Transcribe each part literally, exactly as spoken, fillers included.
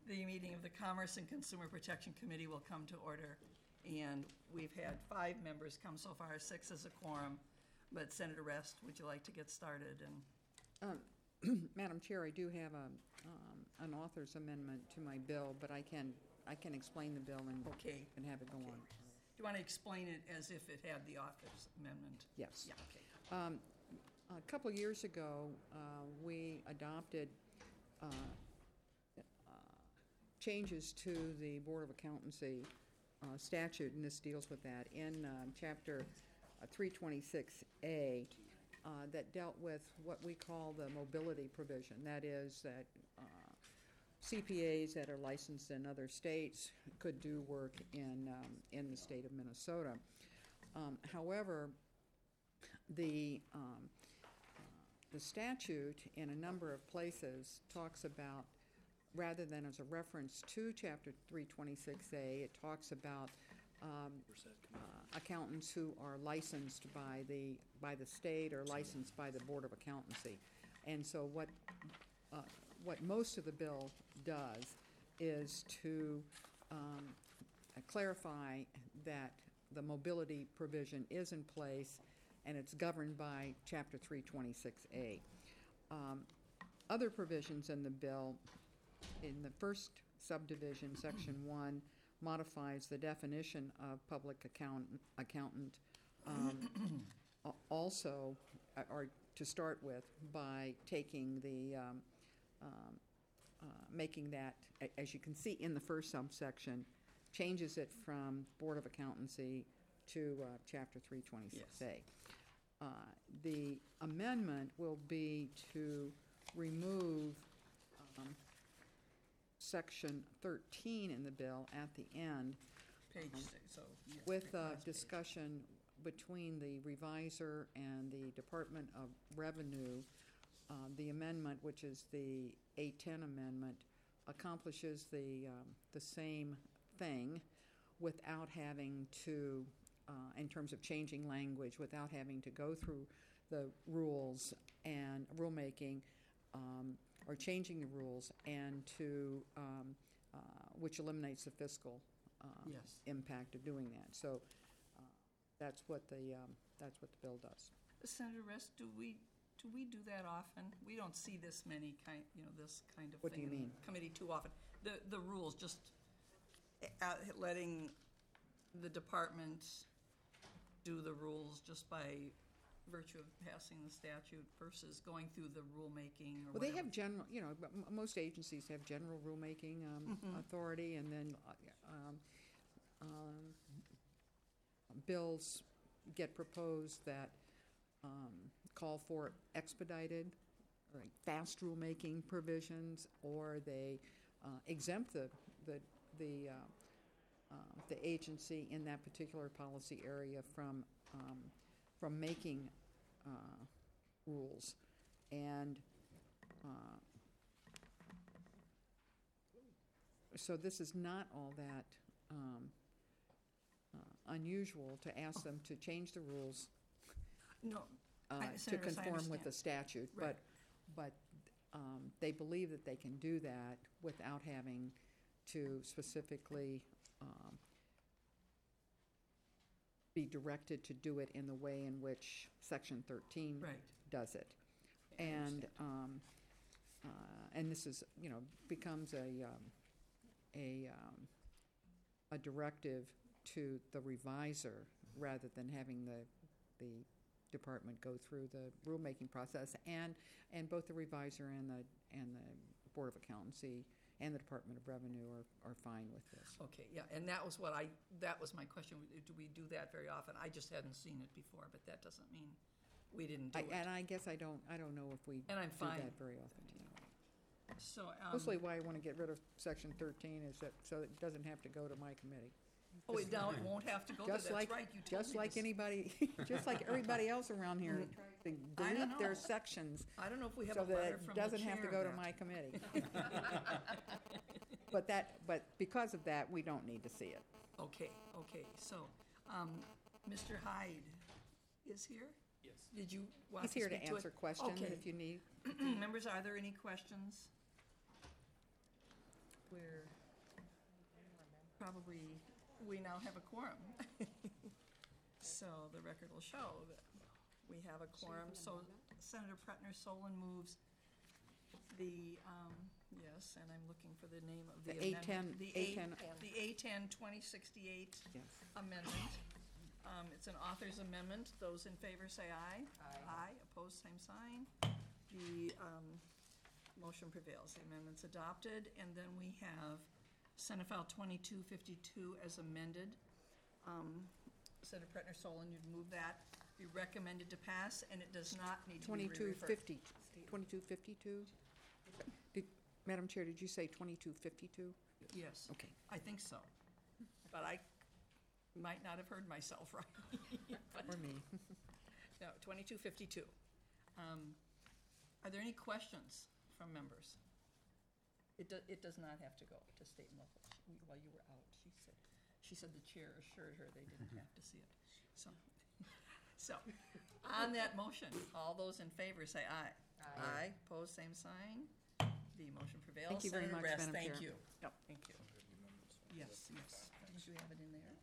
The meeting of the Commerce and Consumer Protection Committee will come to order. And we've had five members come so far, six as a quorum. But Senator Rest, would you like to get started? And Um, Madam Chair, I do have a, um, an author's amendment to my bill, but I can, I can explain the bill and, Okay. and have it go Okay. on. Do you want to explain it as if it had the author's amendment? Yes. Yeah, okay. Um, a couple of years ago, uh, we adopted uh, uh, changes to the Board of Accountancy uh, statute, and this deals with that, in uh, Chapter three twenty-six A, uh, that dealt with what we call the mobility provision. That is that uh, C P As that are licensed in other states could do work in, um, in the state of Minnesota. Um, however, the, um, uh, the statute in a number of places talks about, rather than as a reference to Chapter three twenty-six A, it talks about um, uh, accountants who are licensed by the, by the state or licensed by the Board of Accountancy. And so what Uh, what most of the bill does is to um, clarify that the mobility provision is in place and it's governed by Chapter three twenty-six A. Um, other provisions in the bill, in the first subdivision, Section one, modifies the definition of public accountant, accountant um, also, or to start with, by taking the um, Um, uh, making that, a- as you can see in the first subsection, changes it from Board of Accountancy to uh, Chapter three twenty-six A. Uh, the amendment will be to remove um, Section thirteen in the bill at the end, Page six, so. yeah, with a last page. discussion between the revisor and the Department of Revenue. Uh, the amendment, which is the A ten amendment, accomplishes the, um, the same thing without having to, uh, in terms of changing language, without having to go through the rules and rulemaking, um, or changing the rules, and to, um, uh, which eliminates the fiscal um, Yes. impact of doing that. So uh, that's what the, um, that's what the bill does. Senator Rest, do we, do we do that often? We don't see this many kind, you know, this kind of What do thing you in mean? the committee too often. The, the rules, just uh, letting the department do the rules just by virtue of passing the statute versus going through the rulemaking or Well, they whatever. have general, you know, m- most agencies have general rulemaking um, authority, and then uh, um, um, bills get proposed that um, call for expedited, or like fast rulemaking provisions, or they uh, exempt the the the, uh, uh, the agency in that particular policy area from um, from making uh, rules, and uh, so this is not all that um, uh, unusual to ask them to change the rules No, uh, I- to Senator Rest, I conform with the understand. statute, Right. but, but um, they believe that they can do that without having to specifically um, be directed to do it in the way in which Section thirteen Right. does it. I And, understand. um, uh, and this is, you know, becomes a, um, a, um, a directive to the revisor rather than having the, the department go through the rulemaking process. And, and both the revisor and the, and the Board of Accountancy and the Department of Revenue are, are fine with this. Okay, yeah, and that was what I, that was my question. Do we do that very often? I just hadn't seen it before, but that doesn't mean we didn't do I, it. and I guess I don't, I don't know if we And I'm do fine. that very often. So, um, Mostly why I want to get rid of Section thirteen is that, so it doesn't have to go to my committee. oh, wait, now it won't have to go there. Just That's like, right, you told just me like this. anybody, just like everybody else around here, that tries to I don't delete their know. sections I don't know if we have a so that letter it from the doesn't have to chair go to there. my committee. But that, but because of that, we don't need to see it. Okay, okay, so, um, Mister Hyde is here? Yes. Did you want He's to here speak to to it? answer questions Okay. if you need. Members, are there any questions? we're probably, we now have a quorum. So the record will show that we have a quorum. So Senator Pretner Solon moves the, um, yes, and I'm looking for the name of the The amendment. A ten, The A A- ten, The A ten twenty sixty-eight yes. amendment. Um, It's an author's amendment. Those in favor say aye. Aye. Opposed, same sign. The um, motion prevails. The amendment's adopted. And then we have Senate File twenty-two fifty-two as amended. Um, Senator Pretner Solon, you'd move that. Be recommended to pass, and it does not need to be Twenty-two re-referred. fifty, twenty-two fifty-two? Did, Madam Chair, did you say twenty-two fifty-two? Yes, Okay. I think so. But I might not have heard myself right. But- Or me. No, twenty-two fifty-two. Um, Are there any questions from members? It does, it does not have to go to state and local. She- While you were out, she said, she said the chair assured her they didn't have to see it. So, so, on that motion, all those in favor say aye. Aye. Opposed, same sign. The motion prevails. Thank you very Senator much, Rest, Madam thank Chair. you. Yep, thank you. Yes, yes. Did you have it in there?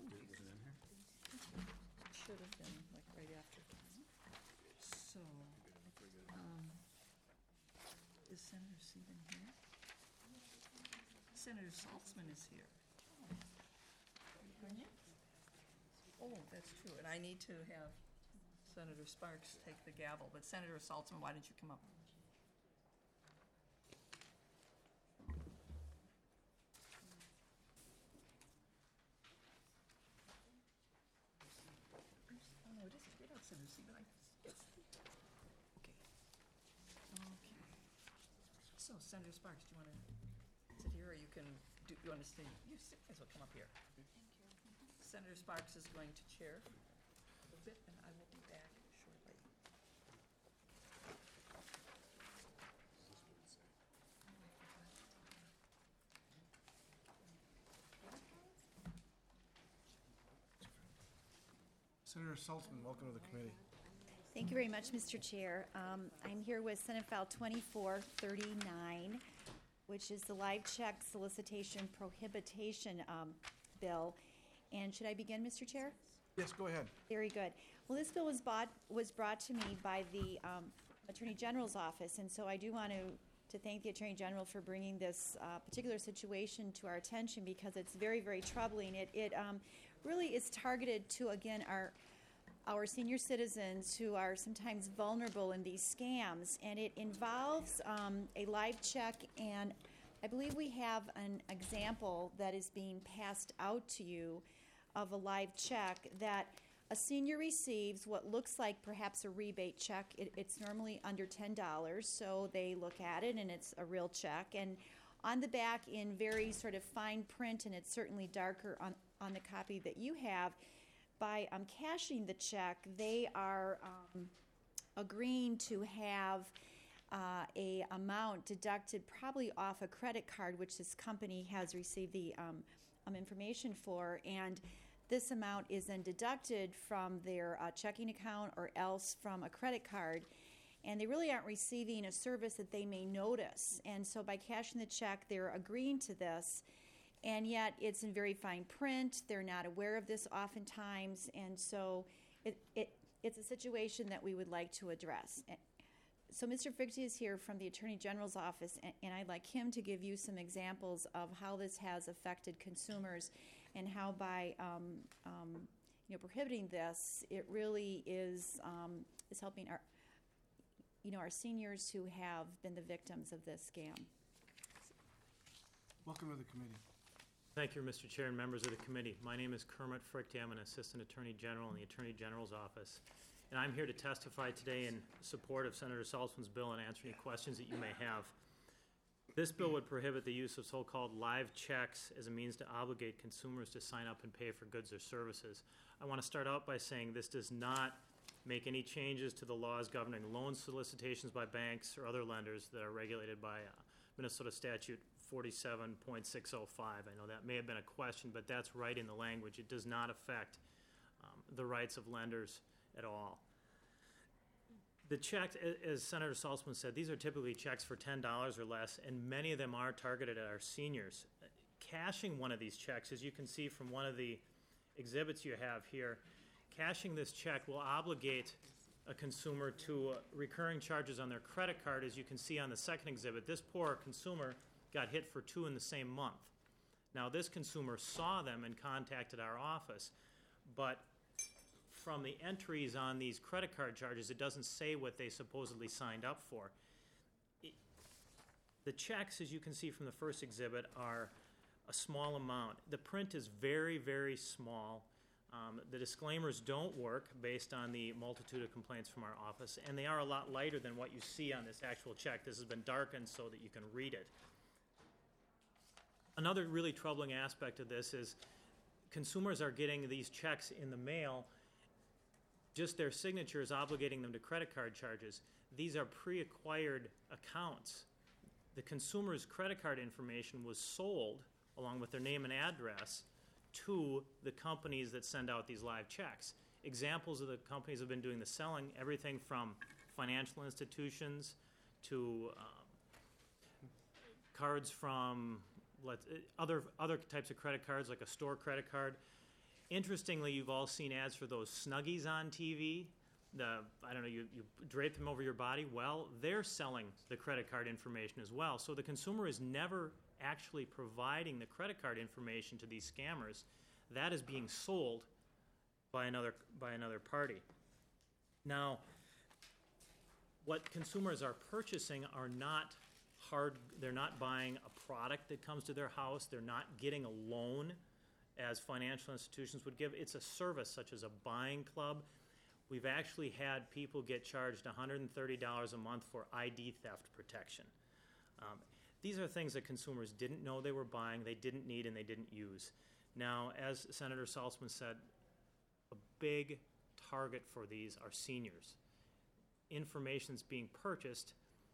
Should have been, like, right after. So, um, is Senator Seaman here? Senator Saltzman is here. Pardon you? Oh, that's true, and I need to have Senator Sparks take the gavel, but Senator Saltzman, why didn't you come up? Oh, no, it isn't. You're not Senator Seaman. I, it's, okay. Okay. So, Senator Sparks, do you want to sit here, or you can, do you want to stay? You sit, might as well come up here. Senator Sparks is going to chair a little bit, and I will be back shortly. Senator Saltzman, welcome to the committee. Thank you very much, Mister Chair. Um, I'm here with Senate File twenty-four thirty-nine, which is the live check solicitation prohibition um, bill. And should I begin, Mister Chair? Yes, go ahead. Very good. Well, this bill was bought, was brought to me by the um, Attorney General's office, and so I do want to, to thank the Attorney General for bringing this uh, particular situation to our attention, because it's very, very troubling. It, it um, really is targeted to, again, our our senior citizens who are sometimes vulnerable in these scams, and it involves um, a live check, and I believe we have an example that is being passed out to you of a live check that a senior receives what looks like perhaps a rebate check. It, it's normally under ten dollars, so they look at it and it's a real check. And on the back, in very sort of fine print, and it's certainly darker on, on the copy that you have, by um, cashing the check, they are um, agreeing to have uh, a amount deducted probably off a credit card, which this company has received the um, um, information for, and this amount is then deducted from their uh, checking account or else from a credit card, and they really aren't receiving a service that they may notice. And so by cashing the check, they're agreeing to this, and yet it's in very fine print. They're not aware of this oftentimes, and so it, it it's a situation that we would like to address. So Mister Fichte is here from the Attorney General's office, and, and I'd like him to give you some examples of how this has affected consumers, and how by um, um, you know, prohibiting this, it really is um, is helping our you know our seniors who have been the victims of this scam. Welcome to the committee. Thank you, Mister Chair and members of the committee. My name is Kermit Fichte. I'm an Assistant Attorney General in the Attorney General's office, and I'm here to testify today in support of Senator Saltzman's bill and answer any questions that you may have. This bill would prohibit the use of so-called live checks as a means to obligate consumers to sign up and pay for goods or services. I want to start out by saying this does not make any changes to the laws governing loan solicitations by banks or other lenders that are regulated by uh, Minnesota Statute forty-seven point six oh five. I know that may have been a question, but that's right in the language. It does not affect um, the rights of lenders at all. The checks, a- as Senator Saltzman said, these are typically checks for ten dollars or less, and many of them are targeted at our seniors. Cashing one of these checks, as you can see from one of the exhibits you have here, cashing this check will obligate a consumer to uh, recurring charges on their credit card, as you can see on the second exhibit. This poor consumer got hit for two in the same month. Now, this consumer saw them and contacted our office, but from the entries on these credit card charges, it doesn't say what they supposedly signed up for. It- The checks, as you can see from the first exhibit, are a small amount. The print is very, very small. Um, the disclaimers don't work based on the multitude of complaints from our office, and they are a lot lighter than what you see on this actual check. This has been darkened so that you can read it. Another really troubling aspect of this is consumers are getting these checks in the mail, just their signatures obligating them to credit card charges. These are pre-acquired accounts. The consumer's credit card information was sold, along with their name and address, to the companies that send out these live checks. Examples of the companies that have been doing the selling, everything from financial institutions to um, cards from let's, other, other types of credit cards, like a store credit card. Interestingly, you've all seen ads for those Snuggies on T V. The, I don't know, you, you drape them over your body. Well, they're selling the credit card information as well. So the consumer is never actually providing the credit card information to these scammers. That is being sold by another, by another party. Now, what consumers are purchasing are not hard, they're not buying a product that comes to their house. They're not getting a loan as financial institutions would give. It's a service such as a buying club. We've actually had people get charged one hundred thirty dollars a month for I D theft protection. Um, these are things that consumers didn't know they were buying, they didn't need, and they didn't use. Now, as Senator Saltzman said, a big target for these are seniors. Information's being purchased.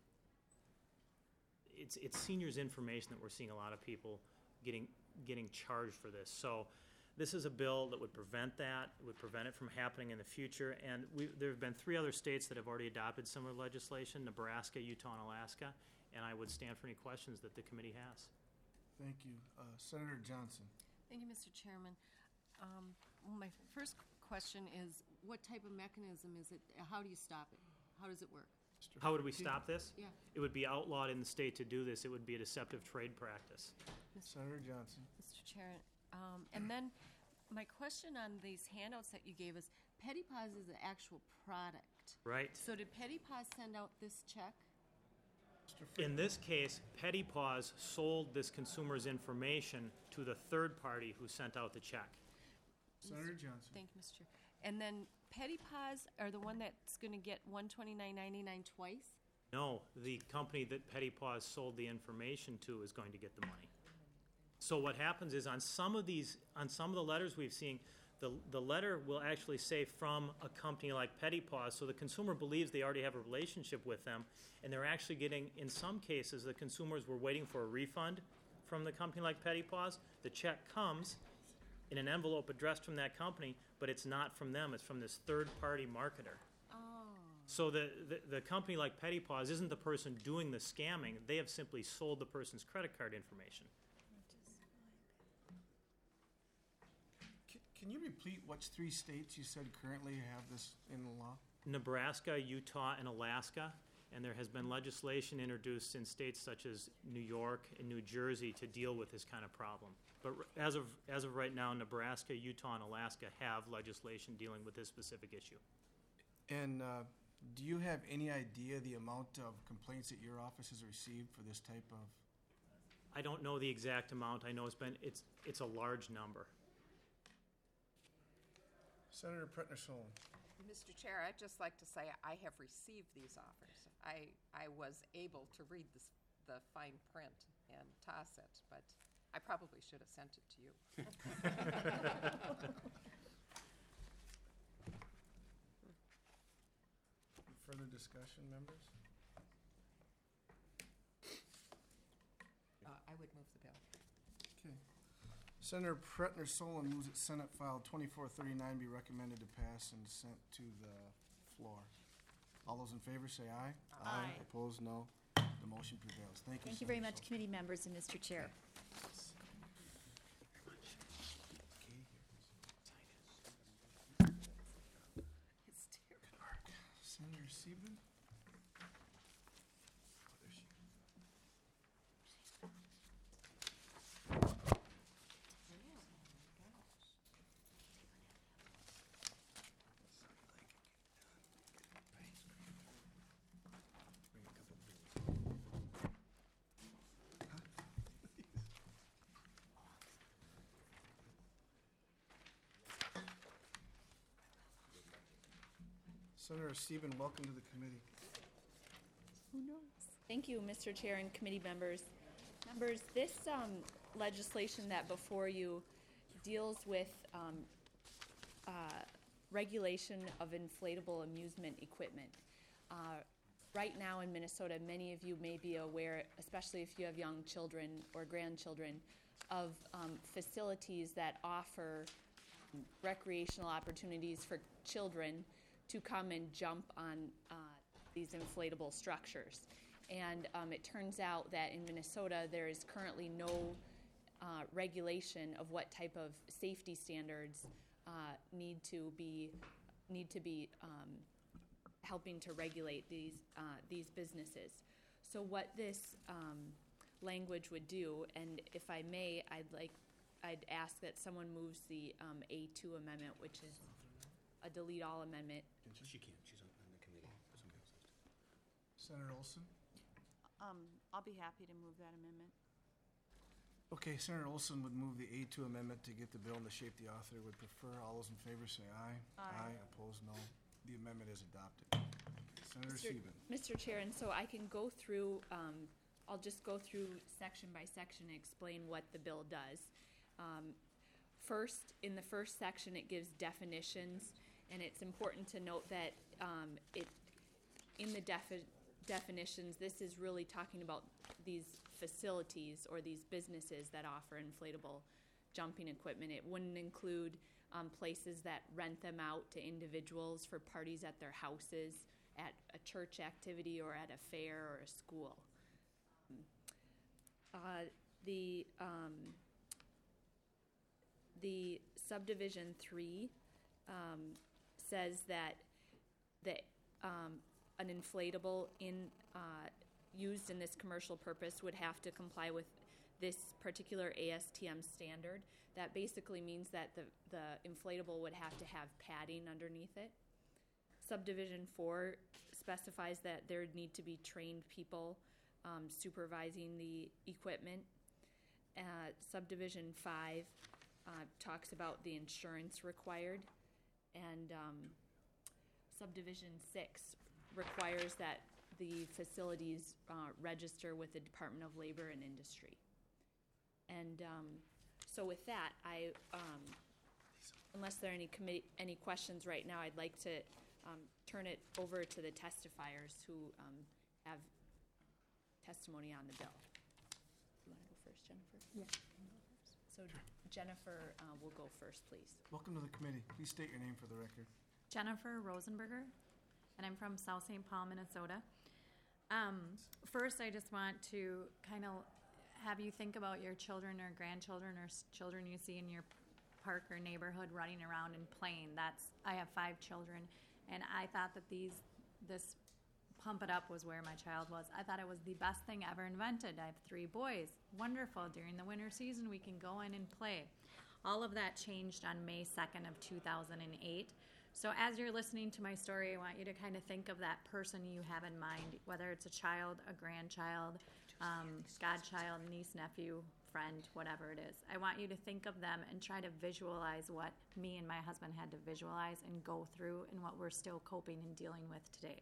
It's, it's seniors' information that we're seeing a lot of people getting, getting charged for this. So this is a bill that would prevent that, it would prevent it from happening in the future. And we, there have been three other states that have already adopted similar legislation, Nebraska, Utah, and Alaska. And I would stand for any questions that the committee has. Thank you. Uh, Senator Johnson. Thank you, Mister Chairman. Um, well, my first question is, what type of mechanism is it? How do you stop it? How does it work? Mister How would we stop this? Yeah. It would be outlawed in the state to do this. It would be a deceptive trade practice. Senator Johnson. Mister Chair, um, and then my question on these handouts that you gave us, Petty Paws is an actual product. Right. So did Petty Paws send out this check? Mister Frick. In this case, Petty Paws sold this consumer's information to the third party who sent out the check. Senator Johnson. Thank you, Mister Chair. And then Petty Paws are the one that's going to get one twenty-nine ninety-nine twice? No, the company that Petty Paws sold the information to is going to get the money. So what happens is on some of these, on some of the letters we've seen, the, the letter will actually say from a company like Petty Paws, so the consumer believes they already have a relationship with them, and they're actually getting, in some cases, the consumers were waiting for a refund from the company like Petty Paws. The check comes in an envelope addressed from that company, but it's not from them, it's from this third-party marketer. Oh. So the, the, the company like Petty Paws isn't the person doing the scamming, they have simply sold the person's credit card information. Can, can you repeat which three states you said currently have this in the law? Nebraska, Utah, and Alaska, and there has been legislation introduced in states such as New York and New Jersey to deal with this kind of problem. But r- as of, as of right now, Nebraska, Utah, and Alaska have legislation dealing with this specific issue. And uh, do you have any idea the amount of complaints that your office has received for this type of? I don't know the exact amount. I know it's been, it's, it's a large number. Senator Pretner-Solon. Mister Chair, I'd just like to say I have received these offers. I, I was able to read this, the fine print and toss it, but I probably should have sent it to you. Further discussion, members? Uh, I would move the bill. Okay. Senator Pretner-Solon moves that Senate File twenty-four thirty-nine be recommended to pass and sent to the floor. All those in favor say aye. Aye. Opposed, no. The motion prevails. Thank you. Thank you very Senator much, committee members and Mister Chair. It's terrible. Sullivan. Senator Sieben? Senator Sieben, welcome to the committee. Who knows? Thank you, Mister Chair and committee members. Members, this um, legislation that before you deals with um, uh, regulation of inflatable amusement equipment. Uh, Right now in Minnesota, many of you may be aware, especially if you have young children or grandchildren, of um, facilities that offer um, recreational opportunities for children to come and jump on uh, these inflatable structures. And um, it turns out that in Minnesota, there is currently no uh, regulation of what type of safety standards uh, need to be need to be um, helping to regulate these uh, these businesses. So what this um, language would do, and if I may, I'd like I'd ask that someone moves the um, A two amendment, which is a delete all amendment. She can't, she's on on the committee. Somebody else has to. Senator Olson? Um, I'll be happy to move that amendment. Okay, Senator Olson would move the A two amendment to get the bill in the shape the author would prefer. All those in favor say aye. Aye. Opposed, no. The amendment is adopted. Senator Mister Sieben. Mister Chair, and so I can go through, um, I'll just go through section by section and explain what the bill does. Um, First, in the first section, it gives definitions, and it's important to note that um, it, in the defi- definitions, this is really talking about these facilities or these businesses that offer inflatable jumping equipment. It wouldn't include um, places that rent them out to individuals for parties at their houses, at a church activity, or at a fair or a school. Uh, the um, the subdivision three um, says that that um, an inflatable in uh, used in this commercial purpose would have to comply with this particular A S T M standard. That basically means that the, the inflatable would have to have padding underneath it. Subdivision four specifies that there need to be trained people um, supervising the equipment. Uh, subdivision five uh, talks about the insurance required. And um, subdivision six requires that the facilities uh, register with the Department of Labor and Industry. And um, so with that, I, um, unless there are any committee, any questions right now, I'd like to um, turn it over to the testifiers who um, have testimony on the bill. You want to go first, Jennifer? Yeah. So Jennifer uh, will go first, please. Welcome to the committee. Please state your name for the record. Jennifer Rosenberger, and I'm from South Saint Paul, Minnesota. Um, first, I just want to kind of have you think about your children or grandchildren or s- children you see in your park or neighborhood running around and playing. That's I have five children, and I thought that these this Pump It Up was where my child was. I thought it was the best thing ever invented. I have three boys. Wonderful. During the winter season, we can go in and play. All of that changed on May second of two thousand eight. So as you're listening to my story, I want you to kind of think of that person you have in mind, whether it's a child, a grandchild, um, godchild, niece, nephew, friend, whatever it is. I want you to think of them and try to visualize what me and my husband had to visualize and go through and what we're still coping and dealing with today.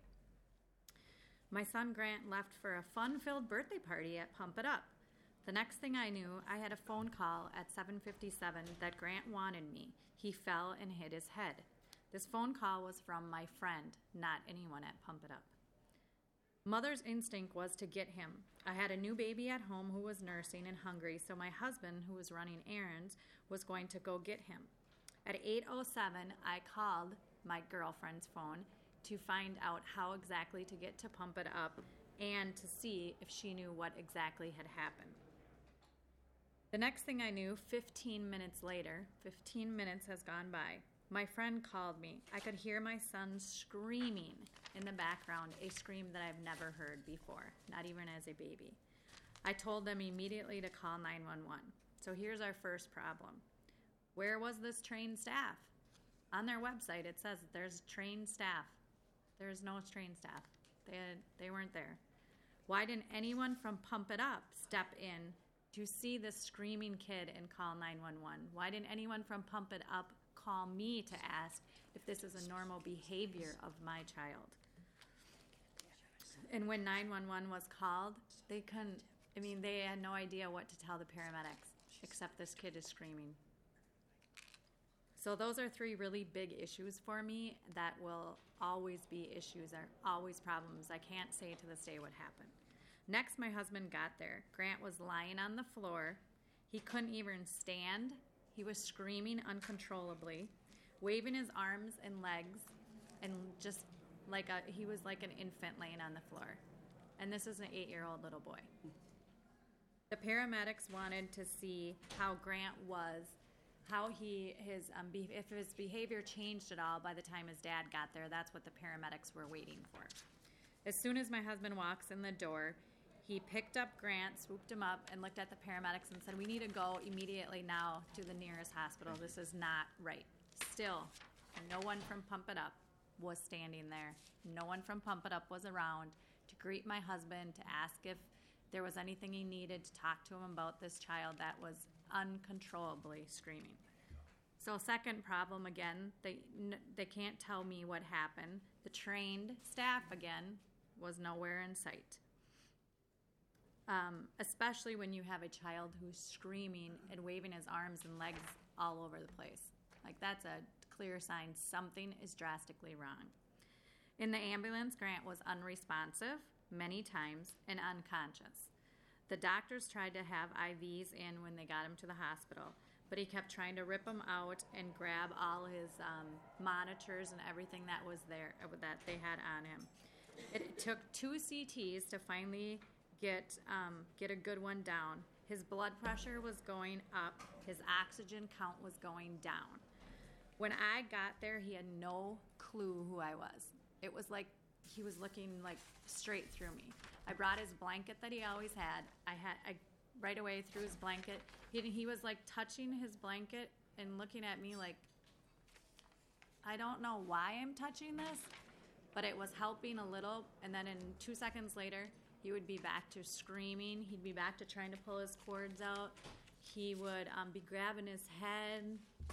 My son Grant left for a fun-filled birthday party at Pump It Up. The next thing I knew, I had a phone call at seven fifty-seven that Grant wanted me. He fell and hit his head. This phone call was from my friend, not anyone at Pump It Up. Mother's instinct was to get him. I had a new baby at home who was nursing and hungry, so my husband, who was running errands, was going to go get him. At eight oh seven, I called my girlfriend's phone, to find out how exactly to get to pump it up and to see if she knew what exactly had happened. The next thing I knew, fifteen minutes later, fifteen minutes has gone by, my friend called me. I could hear my son screaming in the background, a scream that I've never heard before, not even as a baby. I told them immediately to call nine one one. So here's our first problem. Where was this trained staff? On their website, it says there's trained staff. There's no trained staff. They, they weren't there. Why didn't anyone from Pump It Up step in to see this screaming kid and call nine one one? Why didn't anyone from Pump It Up call me to ask if this is a normal behavior of my child? And when nine one one was called, they couldn't, I mean, they had no idea what to tell the paramedics, except this kid is screaming. So those are three really big issues for me that will always be issues, are always problems. I can't say to this day what happened. Next, my husband got there. Grant was lying on the floor. He couldn't even stand. He was screaming uncontrollably, waving his arms and legs, and just like a, he was like an infant laying on the floor. And this is an eight-year-old little boy. The paramedics wanted to see how Grant was, how he, his, um, be, if his behavior changed at all by the time his dad got there. That's what the paramedics were waiting for. As soon as my husband walks in the door, he picked up Grant, swooped him up, and looked at the paramedics and said, "We need to go immediately now to the nearest hospital. This is not right." Still, no one from Pump It Up was standing there. No one from Pump It Up was around to greet my husband, to ask if there was anything he needed, to talk to him about this child that was uncontrollably screaming. So second problem, again, they, they can't tell me what happened. The trained staff, again, was nowhere in sight. Um, especially when you have a child who's screaming and waving his arms and legs all over the place. Like, that's a clear sign something is drastically wrong. In the ambulance, Grant was unresponsive many times and unconscious. The doctors tried to have I Vs in when they got him to the hospital, but he kept trying to rip them out and grab all his um, monitors and everything that was there, that they had on him. It took two C Ts to finally get um, get a good one down. His blood pressure was going up. His oxygen count was going down. When I got there, he had no clue who I was. It was like he was looking like straight through me. I brought his blanket that he always had. I had I right away threw his blanket. He, he was like touching his blanket and looking at me like, I don't know why I'm touching this, but it was helping a little. And then in two seconds later, he would be back to screaming. He'd be back to trying to pull his cords out. He would um, be grabbing his head.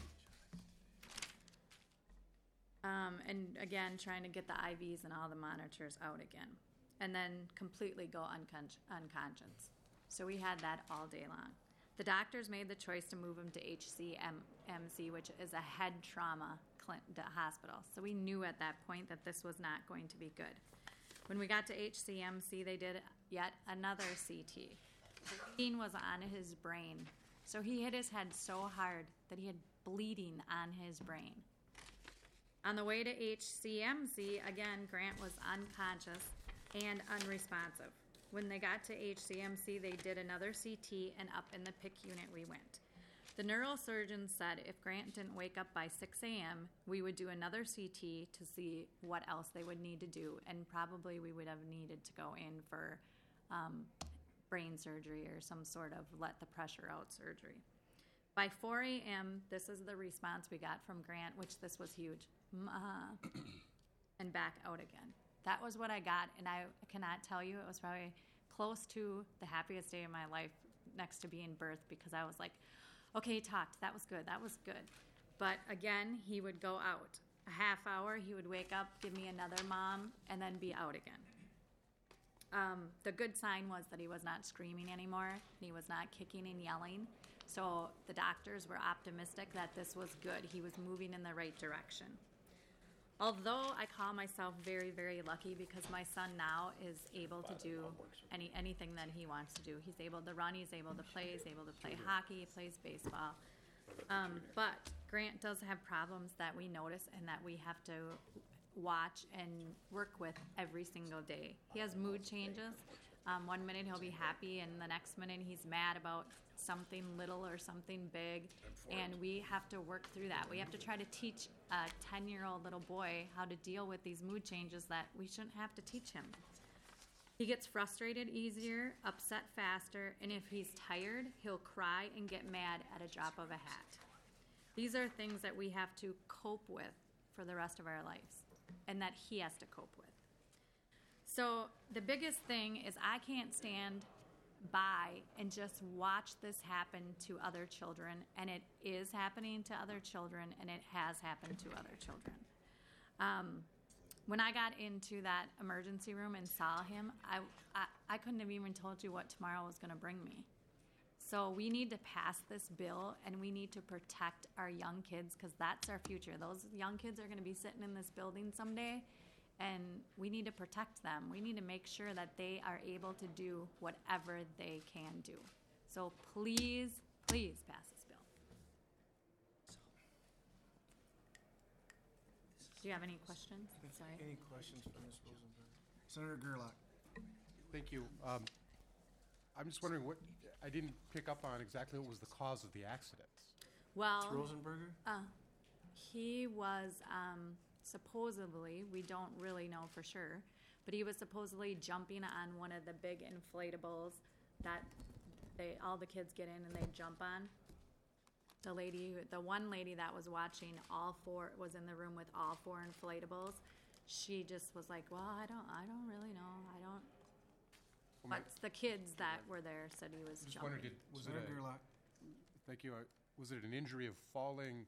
Um, and again, trying to get the I Vs and all the monitors out again. And then completely go uncon- unconscious. So we had that all day long. The doctors made the choice to move him to H C M C, which is a head trauma cl- hospital. So we knew at that point that this was not going to be good. When we got to H C M C, they did yet another C T. The bleeding was on his brain. So he hit his head so hard that he had bleeding on his brain. On the way to H C M C, again, Grant was unconscious and unresponsive. When they got to H C M C, they did another C T, and up in the P I C unit we went. The neurosurgeon said if Grant didn't wake up by six a.m., we would do another C T to see what else they would need to do, and probably we would have needed to go in for um, brain surgery or some sort of let the pressure out surgery. By four a.m., this is the response we got from Grant, which this was huge. Ma, and back out again. That was what I got, and I cannot tell you, it was probably close to the happiest day of my life next to being birthed, because I was like, okay, he talked, that was good, that was good. But again, he would go out. A half hour, he would wake up, give me another mom, and then be out again. Um, the good sign was that he was not screaming anymore, he was not kicking and yelling, so the doctors were optimistic that this was good. He was moving in the right direction. Although I call myself very, very lucky, because my son now is able to do any anything that he wants to do. He's able to run, he's able to play, he's able to play hockey, he plays baseball. Um, but Grant does have problems that we notice and that we have to watch and work with every single day. He has mood changes. Um, one minute he'll be happy, and the next minute he's mad about something little or something big, and we have to work through that. We have to try to teach a ten-year-old little boy how to deal with these mood changes that we shouldn't have to teach him. He gets frustrated easier, upset faster, and if he's tired, he'll cry and get mad at a drop of a hat. These are things that we have to cope with for the rest of our lives, and that he has to cope with. So the biggest thing is I can't stand by and just watch this happen to other children, and it is happening to other children, and it has happened to other children. Um, when I got into that emergency room and saw him, I, I, I couldn't have even told you what tomorrow was going to bring me. So we need to pass this bill, and we need to protect our young kids, because that's our future. Those young kids are going to be sitting in this building someday, and we need to protect them. We need to make sure that they are able to do whatever they can do. So please, please pass this bill. Do you have any questions? Sorry. Any questions for Miz Rosenberg? Senator Gerlach. Thank you. Um, I'm just wondering what, I didn't pick up on exactly what was the cause of the accident. Well, Rosenberger? uh, he was um, supposedly, we don't really know for sure, but he was supposedly jumping on one of the big inflatables that they all the kids get in and they jump on. The lady, the one lady that was watching all four, was in the room with all four inflatables. She just was like, well, I don't, I don't really know. I don't. Well, my- But the kids that were there said he was I just jumping. wondered, did, was it Senator a, Gerlach. thank you, uh, was it an injury of falling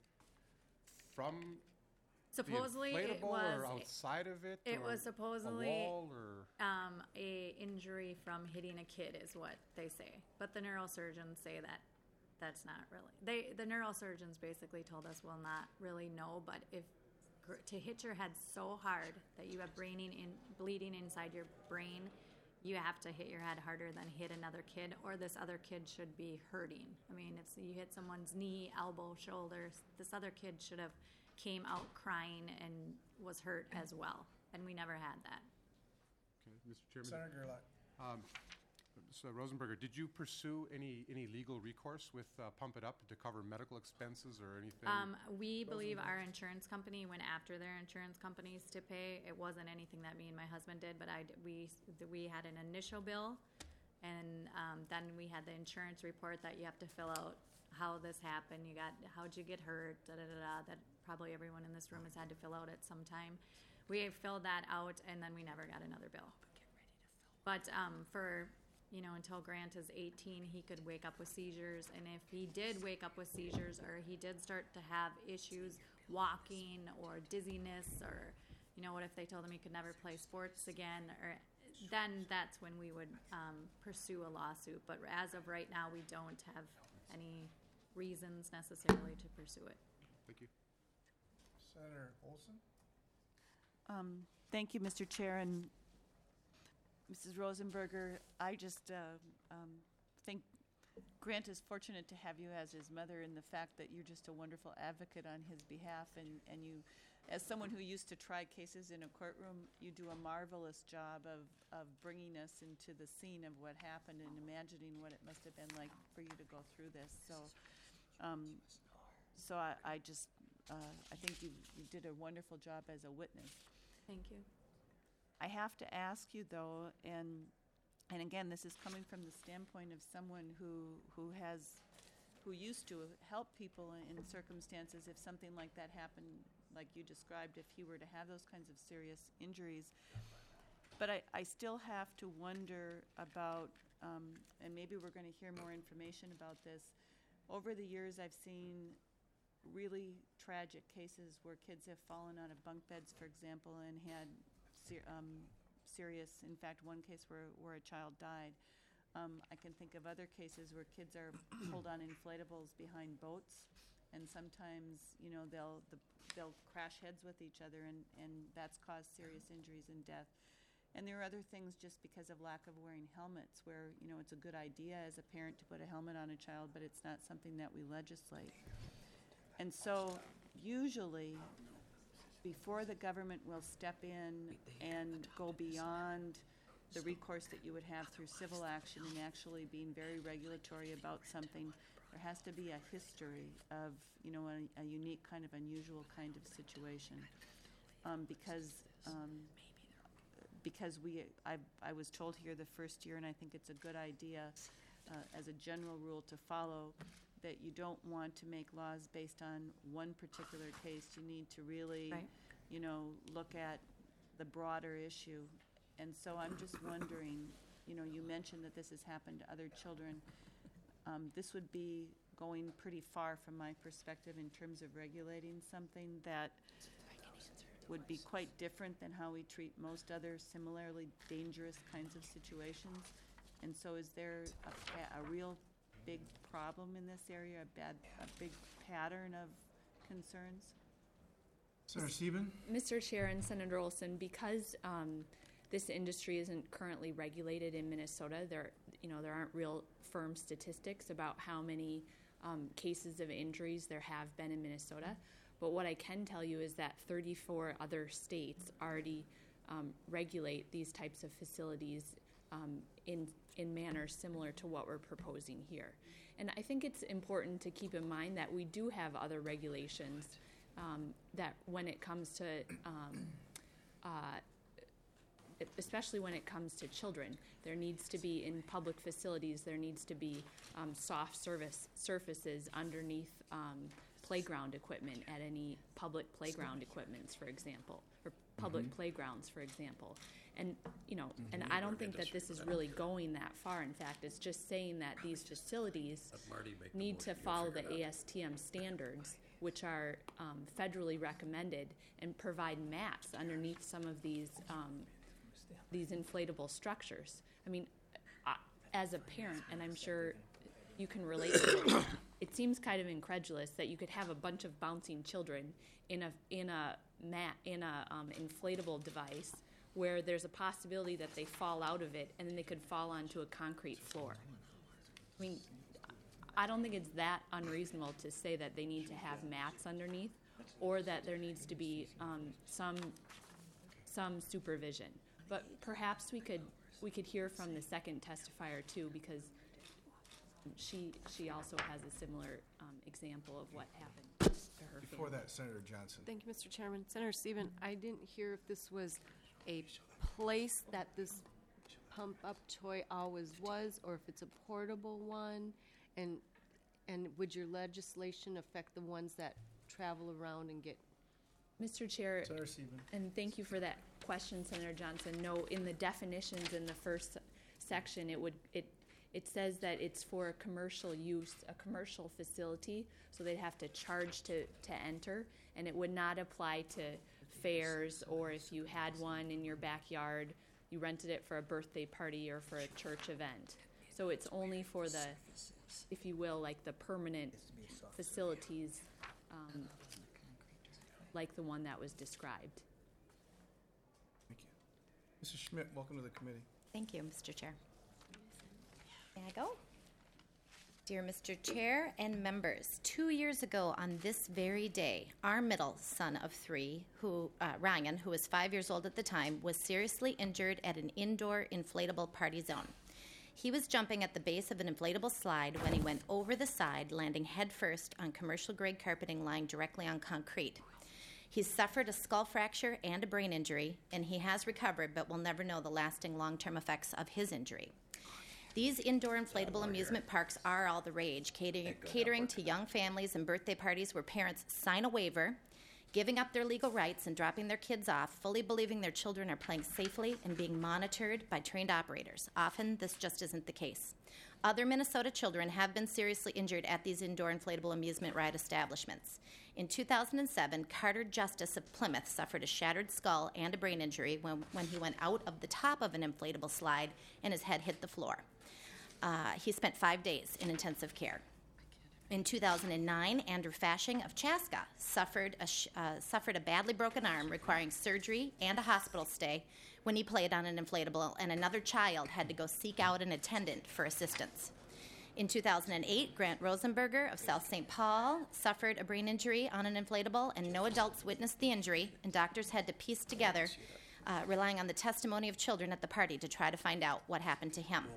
from Supposedly the it inflatable was. or outside of it? It or was supposedly a wall or? um, a injury from hitting a kid is what they say, but the neurosurgeons say that that's not really. They the neurosurgeons basically told us we'll not really know, but if gr- to hit your head so hard that you have braining in bleeding inside your brain, you have to hit your head harder than hit another kid, or this other kid should be hurting. I mean, if you hit someone's knee, elbow, shoulder, this other kid should have came out crying and was hurt as well, and we never had that. Okay, Mister Chairman. Senator Gerlach. Um, So Rosenberger, did you pursue any, any legal recourse with uh, Pump It Up to cover medical expenses or anything? Um, we believe our insurance company went after their insurance companies to pay. It wasn't anything that me and my husband did, but I, d- we, we had an initial bill, and um, then we had the insurance report that you have to fill out how this happened. You got, how'd you get hurt, da da da da, that probably everyone in this room has had to fill out at some time. We filled that out, and then we never got another bill. But um, for you know, until Grant is eighteen, he could wake up with seizures. And if he did wake up with seizures, or he did start to have issues walking or dizziness, or, you know, what if they told him he could never play sports again, or then that's when we would um, pursue a lawsuit. But as of right now, we don't have any reasons necessarily to pursue it. Thank you. Senator Olson? Um, Thank you, Mister Chair, and Missus Rosenberger. I just uh, um, think Grant is fortunate to have you as his mother, and the fact that you're just a wonderful advocate on his behalf, and, and you, as someone who used to try cases in a courtroom, you do a marvelous job of, of bringing us into the scene of what happened and imagining what it must have been like for you to go through this. So, um, so I, I just, uh, I think you, you did a wonderful job as a witness. Thank you. I have to ask you though, and and again, this is coming from the standpoint of someone who who has who used to help people in circumstances if something like that happened, like you described, if he were to have those kinds of serious injuries. But I, I still have to wonder about, um, and maybe we're going to hear more information about this. Over the years, I've seen really tragic cases where kids have fallen out of bunk beds, for example, and had ser- um, serious, in fact, one case where, where a child died. Um, I can think of other cases where kids are pulled on inflatables behind boats, and sometimes, you know, they'll the, they'll crash heads with each other, and, and that's caused serious injuries and death. And there are other things just because of lack of wearing helmets, where, you know, it's a good idea as a parent to put a helmet on a child, but it's not something that we legislate. And so usually before the government will step in and go beyond the recourse that you would have through civil action and actually being very regulatory about something, there has to be a history of, you know, a, a unique kind of unusual kind of situation. Um, because, um, because we, I, I was told here the first year, and I think it's a good idea, uh, as a general rule to follow, that you don't want to make laws based on one particular case. You need to really, Right. you know, look at the broader issue. And so I'm just wondering, you know, you mentioned that this has happened to other children. Um, this would be going pretty far from my perspective in terms of regulating something that would be quite different than how we treat most other similarly dangerous kinds of situations. And so is there a, pa- a real big problem in this area, a bad, a big pattern of concerns? Senator Sieben? Mister Chair and Senator Olson, because um, this industry isn't currently regulated in Minnesota, there, you know, there aren't real firm statistics about how many um, cases of injuries there have been in Minnesota. But what I can tell you is that thirty-four other states already um, regulate these types of facilities um, in in manners similar to what we're proposing here. And I think it's important to keep in mind that we do have other regulations um, that when it comes to, um, uh, especially when it comes to children, there needs to be, in public facilities, there needs to be um, soft service surfaces underneath um, playground equipment at any public playground equipments, for example, or public Mm-hmm. playgrounds, for example. And, you know, and I don't think that this is really going that far. In fact, it's just saying that these facilities need to follow the A S T M standards, which are um, federally recommended, and provide mats underneath some of these um, these inflatable structures. I mean, I, as a parent, and I'm sure you can relate to it, it seems kind of incredulous that you could have a bunch of bouncing children in a in a mat in a um, inflatable device where there's a possibility that they fall out of it and then they could fall onto a concrete floor. I mean, I don't think it's that unreasonable to say that they need to have mats underneath, or that there needs to be um, some some supervision. But perhaps we could we could hear from the second testifier too, because she she also has a similar um, example of what happened to her Before family. that, Senator Johnson. Thank you, Mister Chairman. Senator Steven, I didn't hear if this was a place that this pump-up toy always was, or if it's a portable one, and and would your legislation affect the ones that travel around and get? Mister Chair, Senator Sieben. and thank you for that question, Senator Johnson. No, in the definitions in the first section, it would it it says that it's for a commercial use, a commercial facility, so they'd have to charge to, to enter, and it would not apply to fairs, or if you had one in your backyard, you rented it for a birthday party or for a church event. So it's only for the, if you will, like the permanent facilities, um, like the one that was described. Thank you. Missus Schmidt, welcome to the committee. Thank you, Mister Chair. May I go? Dear Mister Chair and members, two years ago on this very day, our middle son of three, who uh, Ryan, who was five years old at the time, was seriously injured at an indoor inflatable party zone. He was jumping at the base of an inflatable slide when he went over the side, landing headfirst on commercial-grade carpeting lying directly on concrete. He's suffered a skull fracture and a brain injury, and he has recovered, but will never know the lasting long-term effects of his injury. These indoor inflatable amusement parks are all the rage, catering, catering to young families and birthday parties where parents sign a waiver, giving up their legal rights and dropping their kids off, fully believing their children are playing safely and being monitored by trained operators. Often, this just isn't the case. Other Minnesota children have been seriously injured at these indoor inflatable amusement ride establishments. In two thousand seven, Carter Justice of Plymouth suffered a shattered skull and a brain injury when, when he went out of the top of an inflatable slide and his head hit the floor. Uh, he spent five days in intensive care. In two thousand nine, Andrew Fashing of Chaska suffered a, sh- uh, suffered a badly broken arm requiring surgery and a hospital stay when he played on an inflatable, and another child had to go seek out an attendant for assistance. In two thousand eight, Grant Rosenberger of South Saint Paul suffered a brain injury on an inflatable, and no adults witnessed the injury, and doctors had to piece together, uh, relying on the testimony of children at the party to try to find out what happened to him.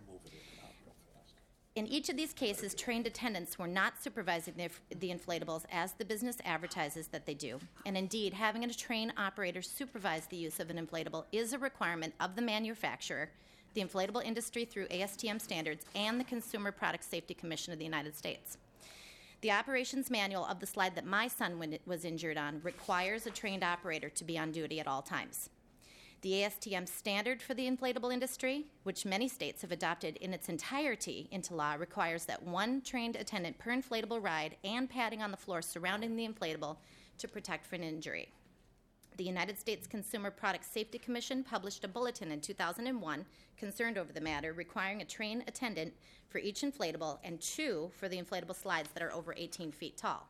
In each of these cases, trained attendants were not supervising the, the inflatables as the business advertises that they do. And indeed, having a trained operator supervise the use of an inflatable is a requirement of the manufacturer, the inflatable industry through A S T M standards, and the Consumer Product Safety Commission of the United States. The operations manual of the slide that my son was injured on requires a trained operator to be on duty at all times. The A S T M standard for the inflatable industry, which many states have adopted in its entirety into law, requires that one trained attendant per inflatable ride and padding on the floor surrounding the inflatable to protect from injury. The United States Consumer Product Safety Commission published a bulletin in two thousand one concerned over the matter, requiring a trained attendant for each inflatable and two for the inflatable slides that are over eighteen feet tall.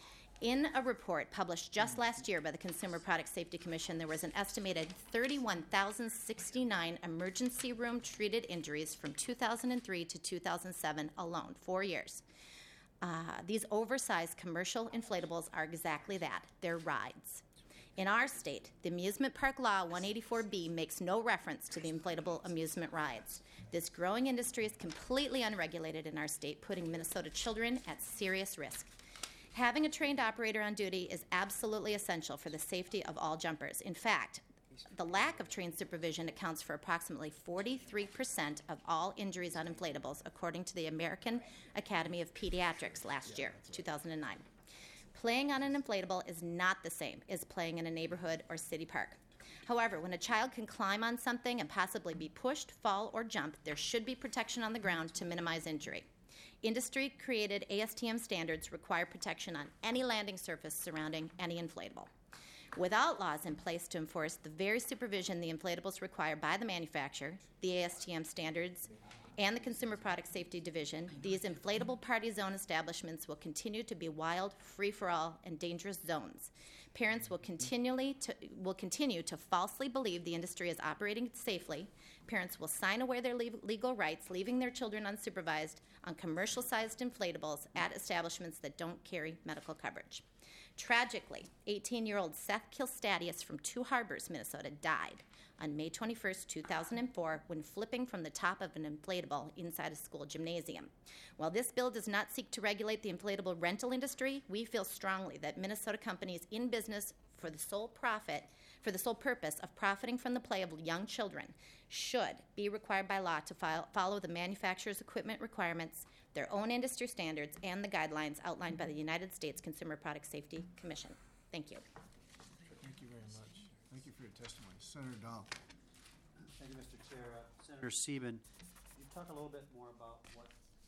In a report published just last year by the Consumer Product Safety Commission, there was an estimated thirty-one thousand sixty-nine emergency room treated injuries from two thousand three to two thousand seven alone, four years. Uh, these oversized commercial inflatables are exactly that. They're rides. In our state, the Amusement Park Law one eighty-four B makes no reference to the inflatable amusement rides. This growing industry is completely unregulated in our state, putting Minnesota children at serious risk. Having a trained operator on duty is absolutely essential for the safety of all jumpers. In fact, the lack of trained supervision accounts for approximately forty-three percent of all injuries on inflatables, according to the American Academy of Pediatrics last year, two thousand nine. Playing on an inflatable is not the same as playing in a neighborhood or city park. However, when a child can climb on something and possibly be pushed, fall, or jump, there should be protection on the ground to minimize injury. Industry-created A S T M standards require protection on any landing surface surrounding any inflatable. Without laws in place to enforce the very supervision the inflatables require by the manufacturer, the A S T M standards, and the Consumer Product Safety Division, these inflatable party zone establishments will continue to be wild, free-for-all, and dangerous zones. Parents will continually to, will continue to falsely believe the industry is operating safely. Parents will sign away their le- legal rights, leaving their children unsupervised on commercial-sized inflatables at establishments that don't carry medical coverage. Tragically, eighteen-year-old Seth Kilstadius from Two Harbors, Minnesota, died on May twenty-first, two thousand four, when flipping from the top of an inflatable inside a school gymnasium. While this bill does not seek to regulate the inflatable rental industry, we feel strongly that Minnesota companies in business for the sole profit, for the sole purpose of profiting from the play of young children should be required by law to file, follow the manufacturer's equipment requirements, their own industry standards, and the guidelines outlined by the United States Consumer Product Safety Commission. Thank you. Thank you very much. Thank you for your testimony. Senator Dahl. Thank you, Mister Chair. Uh, Senator Sieben, can you talk a little bit more about what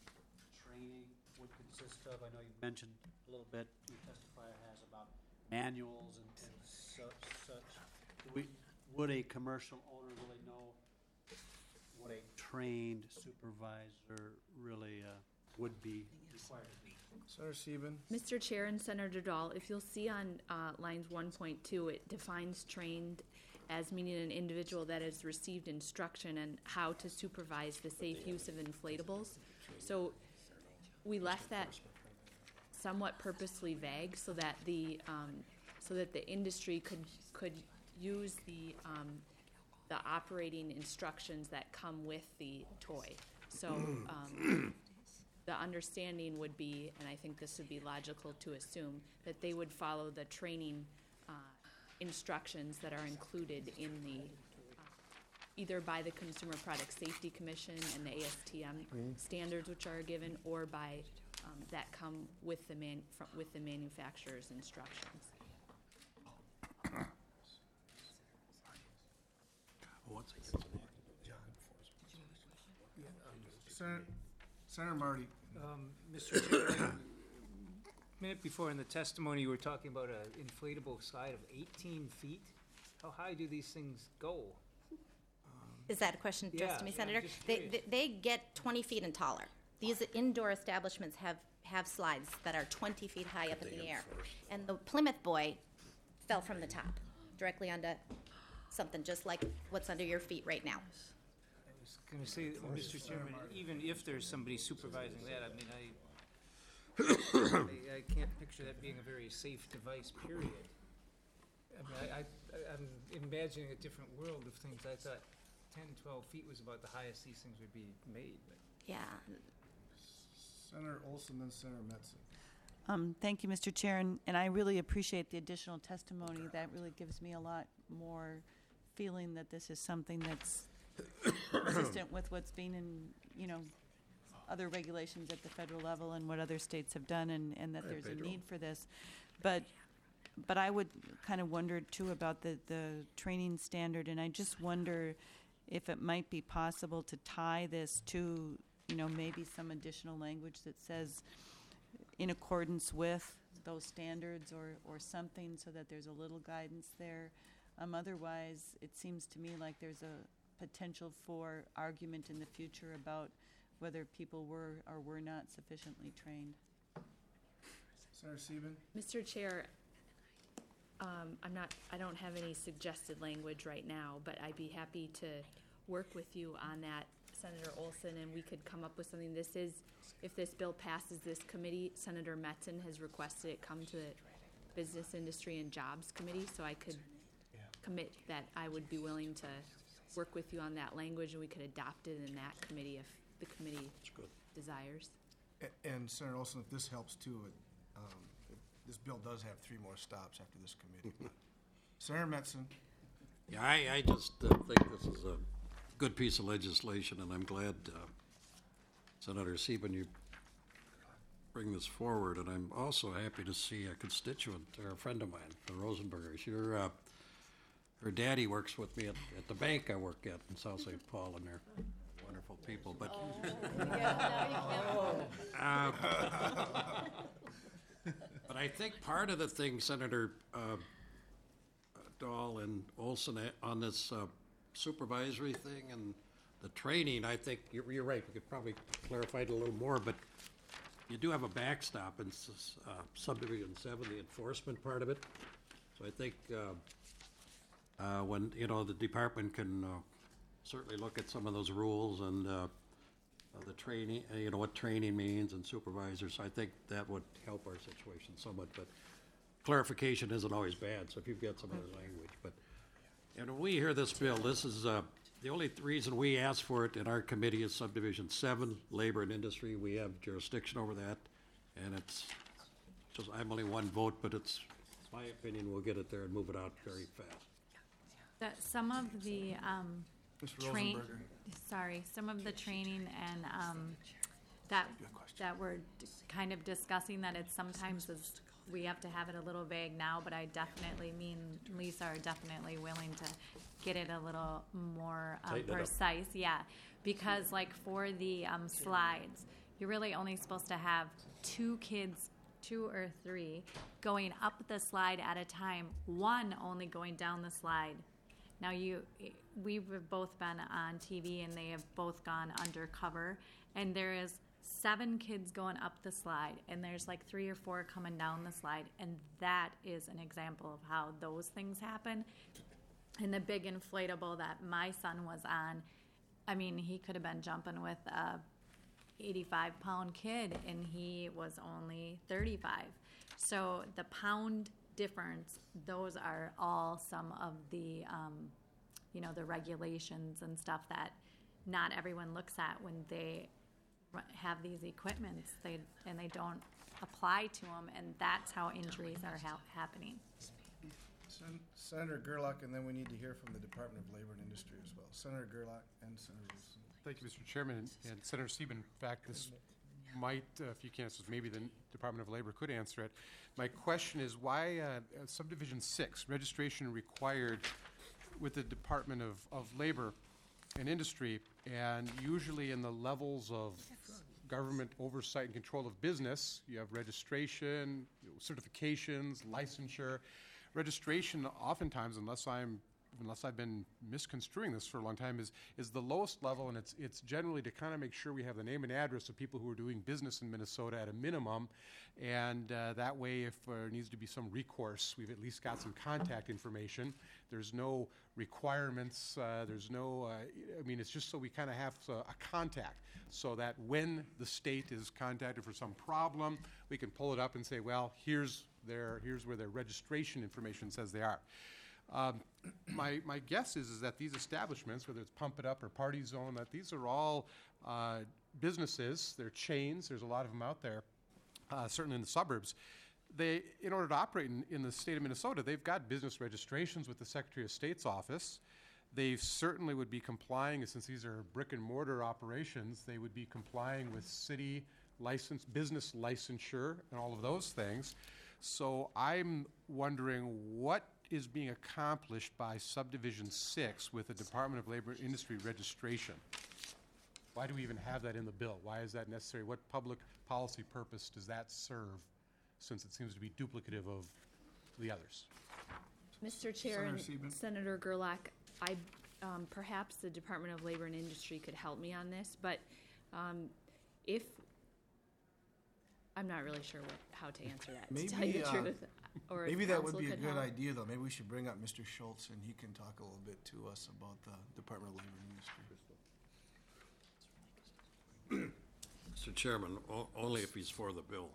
training would consist of? I know you mentioned a little bit, your testifier has about manuals and, and such. such. We, would a commercial owner really know what a trained supervisor really uh, would be required to be? Senator Sieben. Mister Chair and Senator Dahl, if you'll see on uh, lines one point two, it defines trained as meaning an individual that has received instruction on how to supervise the safe use of inflatables. So we left that somewhat purposely vague so that the um, so that the industry could could use the um, the operating instructions that come with the toy. So um, the understanding would be, and I think this would be logical to assume, that they would follow the training uh, instructions that are included in the uh, either by the Consumer Product Safety Commission and the A S T M standards which are given, or by um, that come with the man fr- with the manufacturer's instructions. Senator, Senator Marty. Um, Mister Chair, a minute before in the testimony, you were talking about an inflatable slide of eighteen feet. How high do these things go? Is that a question addressed Yeah, to me, yeah, Senator? I'm just They, curious. they, they get twenty feet and taller. These indoor establishments have, have slides that are twenty feet high up in the air. And the Plymouth boy fell from the top, directly onto something just like what's under your feet right now. I was was gonna say, Mister Chairman, even if there's somebody supervising that, I mean, I, I, I can't picture that being a very safe device, period. I mean, I, I, I'm imagining a different world of things. I thought ten, twelve feet was about the highest these things would be made, but. Yeah. Senator Olson, then Senator Metzen. Um, thank you, Mister Chair, and, and I really appreciate the additional testimony. That really gives me a lot more feeling that this is something that's consistent with what's been in, you know, other regulations at the federal level and what other states have done, and, and that there's a need for this. But but I would kind of wonder too about the, the training standard, and I just wonder if it might be possible to tie this to, you know, maybe some additional language that says in accordance with those standards, or, or something, so that there's a little guidance there. Um, otherwise, it seems to me like there's a potential for argument in the future about whether people were or were not sufficiently trained. Senator Sieben? Mister Chair, um, I'm not, I don't have any suggested language right now, but I'd be happy to work with you on that, Senator Olson, and we could come up with something. This is, if this bill passes this committee, Senator Metzen has requested it come to the Business, Industry, and Jobs Committee, so I could commit that I would be willing to work with you on that language, and we could adopt it in that committee if the committee desires. A- And Senator Olson, if this helps too, it, um, it- this bill does have three more stops after this committee. Senator Metzen? Yeah, I, I just uh, think this is a good piece of legislation, and I'm glad, uh, Senator Sieben, you bring this forward, and I'm also happy to see a constituent, or a friend of mine, the Rosenbergers. Your, uh, her daddy works with me at, at the bank I work at in South Saint Paul, and they're wonderful people, but... Uh, but I think part of the thing, Senator uh, Dahl and Olson, uh, on this uh, supervisory thing and the training, I think you're, you're right. We could probably clarify it a little more, but you do have a backstop in s- uh, subdivision seven, the enforcement part of it. So I think uh, uh, when, you know, the department can uh, certainly look at some of those rules and uh, uh, the training, uh, you know, what training means and supervisors. I think that would help our situation somewhat, but clarification isn't always bad, so if you've got some other language. But, and when we hear this bill, this is, uh, the only th- reason we ask for it in our committee is subdivision seven, labor and industry. We have jurisdiction over that, and it's just, I'm only one vote, but it's my opinion, we'll get it there and move it out very fast. That some of the, um, Mister train, Rosenberger? sorry, some of the training and, um, that, that we're d- kind of discussing, that it's sometimes is, we have to have it a little vague now, but I definitely, me and Lisa are definitely willing to get it a little more um, Tighten it up. precise, yeah. Because like for the um, slides, you're really only supposed to have two kids, two or three, going up the slide at a time, one only going down the slide. Now you, we've both been on T V and they have both gone undercover, and there is seven kids going up the slide, and there's like three or four coming down the slide, and that is an example of how those things happen. And the big inflatable that my son was on, I mean, he could have been jumping with a eighty-five pound kid, and he was only thirty-five. So the pound difference, those are all some of the, um, you know, the regulations and stuff that not everyone looks at when they r- have these equipments, they, and they don't apply to them, and that's how injuries are ha- happening. Sen- Senator Gerlach, and then we need to hear from the Department of Labor and Industry as well. Senator Gerlach and Senator Wilson. Thank you, Mister Chairman, and, and Senator Sieben. In fact, this might, uh, if you can't, so maybe the Department of Labor could answer it. My question is why uh, uh, subdivision six, registration required with the Department of, of Labor and Industry, and usually in the levels of government oversight and control of business, you have registration, you know, certifications, licensure. Registration, oftentimes, unless I'm unless I've been misconstruing this for a long time, is, is the lowest level, and it's, it's generally to kind of make sure we have the name and address of people who are doing business in Minnesota at a minimum, and uh, that way, if there needs to be some recourse, we've at least got some contact information. There's no requirements, uh, there's no, uh, I mean, it's just so we kind of have uh, a contact, so that when the state is contacted for some problem, we can pull it up and say, well, here's their, here's where their registration information says they are. Um, my, my guess is, is that these establishments, whether it's Pump It Up or Party Zone, that these are all uh, businesses, they're chains, there's a lot of them out there, uh, certainly in the suburbs. They, in order to operate in, in the state of Minnesota, they've got business registrations with the Secretary of State's office. They certainly would be complying, since these are brick and mortar operations, they would be complying with city license, business licensure, and all of those things. So I'm wondering what is being accomplished by subdivision six with the Department of Labor and Industry registration. Why do we even have that in the bill? Why is that necessary? What public policy purpose does that serve, since it seems to be duplicative of the others? Mister Chair and Senator Sieben. Senator Gerlach, I, um, perhaps the Department of Labor and Industry could help me on this, but um, if, I'm not really sure what, how to answer that, to tell you Maybe, the uh, truth. Or if Maybe that would council be a could good help. idea, though. Maybe we should bring up Mister Schultz, and he can talk a little bit to us about the Department of Labor and Industry. Mister Chairman, o- only if he's for the bill.